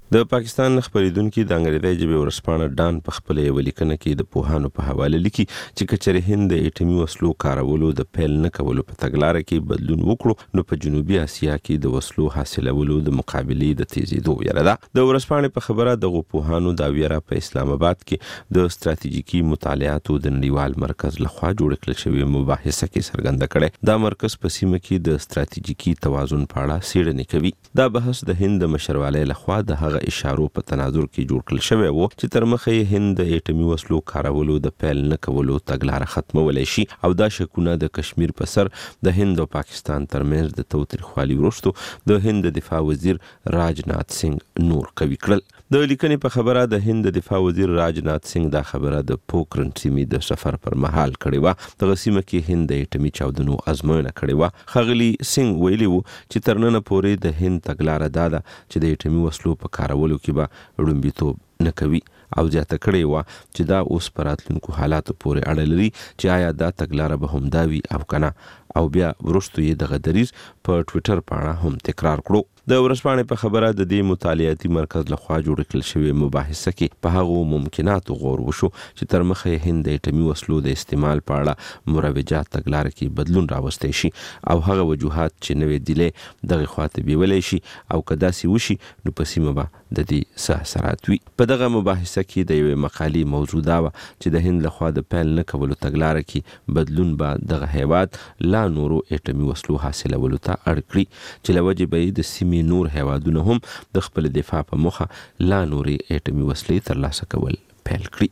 د پاکستان خبرېدونکو د انګریزي ژبې ورسپانه ډان په خپل یو لیکنه کې د پوهانو په حواله لیکي چې کچره هند د اټومي وسلو کارولو د پیل نه کولو په تګلارې کې بدلون وکړو نو په جنوبي اسیا کې د وسلو حاصلولو د مقابله د تیزیدو ویره ده. د ورسپانه په خبره د پوهانو دا ویره په اسلام آباد کې د ستراتیژیکي مطالعاتو د نړیوال مرکز لخوا جوړ کړل شوی مباحثه کې څرګنده کړي. دا مرکز په سیمه کې د ستراتیژیکي توازن په اړه څېړنې کوي. دا بحث د هند مشرواله لخوا د هغه اشارو په تناظر کې جوړ کړل شوی وو چې تر مخه هند د اټومي وسلو کارولو د پیل نه کولو تګلارې ختمولای شي او دا شکونه د کشمیر په سر د هند او پاکستان ترمنځ د توترخوالي وروسته د هند دفاع وزیر راجنات سنگ نور کوي کړل. د لیکنې په خبره د هند دفاع وزیر راجنات سنگ دا خبره د پوکرن سیمې د سفر پر مهال کړې و. د سیمه کې هند د اټومي چاودنو ازموینه کړې و. خغلی سنگ ویلي وو چې ترننه پورې د هند تګلارې دا چې د اټومي وسلو په کارولو کې به وړاندويتوب نه کوي او زیاته کړې و چې دا اوس پراتلونکو حالاتو پورې اړه لري چې آیا دا تګلارې به هم دا وي او کنه او بیا ورستو یې د غدریز په ټوئیټر باندې هم تکرار کړو. د ورسپانې په خبره د دې مطالعاتي مرکز لخوا جوړ کړل شوی مباحثه کې په هغه ممکنات غور وشو چې تر مخه هند د اټومي وسلو د استعمال په اړه مروجات تګلارې کې بدلون راوستي شي او هغه وجوهات چې نوې دلې دغه خواته بیولې شي او کدا سي وشي نو په سیمه به د دې ساسرات وي. په دغه مباحثه کې د یوې مقالې موضوع دا و چې د هند لخوا د پیل نه کولو تګلارې کې بدلون به دغه هیواد لا نورو اټومي وسلو حاصلولو ته اړ کړي چې لوجه به د سیمې نور هیوادونه هم د خپل دفاع په مخه لا نوري اټومي وسلې ترلاسه کول پیل کړي.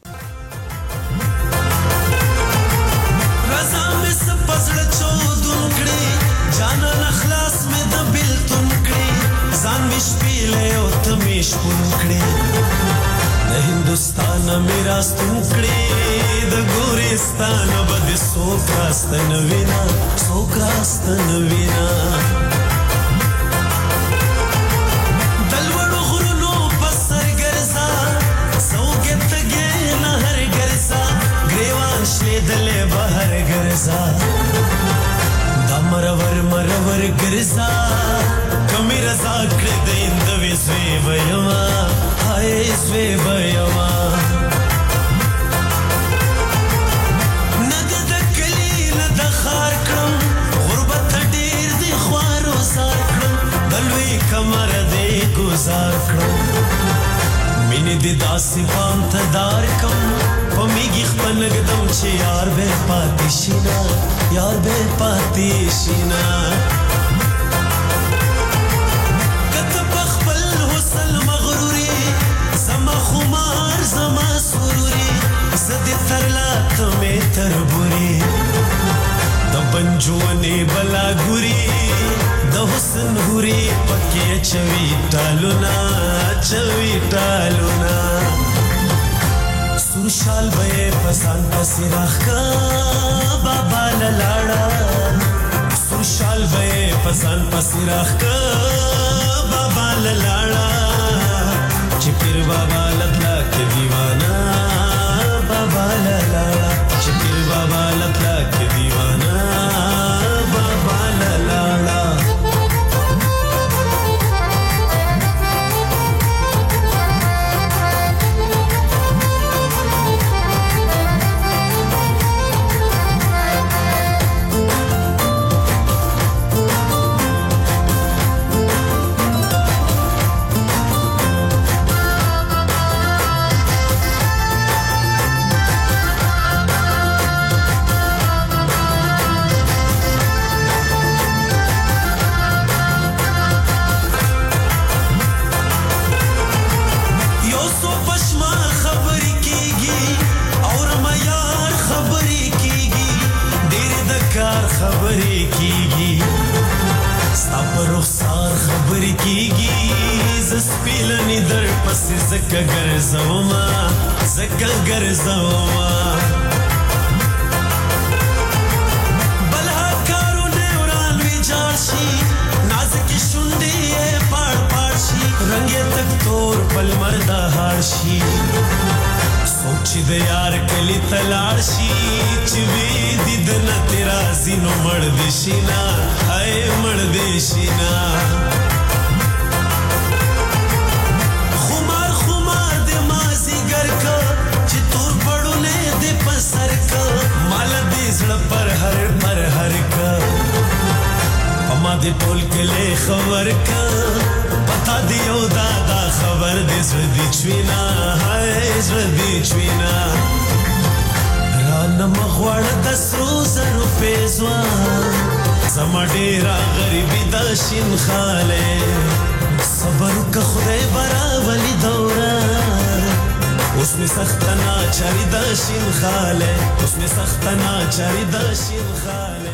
हिंदुस्तान मेरा स्तुकड़े द गोरिस्तान बद सोक्रास्तन विना दलवड़ गुरनो पसर गरसा सौगत गे नहर गरसा ग्रेवान शेदले बहर गरसा दमरवर गरसा कमी रजा कृद इंदवे स्वेवयमा हाय स्वेवयमा नगद कलील दखार करम गुरबत ढेर दे ख्वारो सार करम दलवे कमर दे गुजार करम मिनी दे दासी पाम तदार कम पमीगी खपनगदम छे यार बे पातिशिना खुमार जमा सुरूरी सदे तरला तमे तरबुरी द पंजुने बला गुरी द हुस्न हुरी पके चवी टालुना सुरशाल बये पसंद पसिराख का बाबा ललाड़ा सुरशाल बये पसंद पसिराख का बाबा ललाड़ा चिपिर बाबा लतला के दीवाना बाबा ललाड़ा चिपिर बाबा लतला के दीवाना बाबा ललाड़ा زکا گرزوما بلها کارو نیوران وی جارشی نازکی شندی پاڑشی رنگی تک تور پل مردا ہارشی سوچی دے یار کلی تلارشی چوی دیدنا تیرا زینو مردشینا آئے مردشینا پر هر کا اما دې ټول کله خبر کا پتا دیو دا خبر دې زړه چوینا هاي زړه چوینا رانه مغوړ د سرو زرو پیزوا زما ډیرا غریبی د شین خاله صبر که خدای براولی دورا اوس می سختنا چاری د شین خاله اوس می سختنا چاری د شین خاله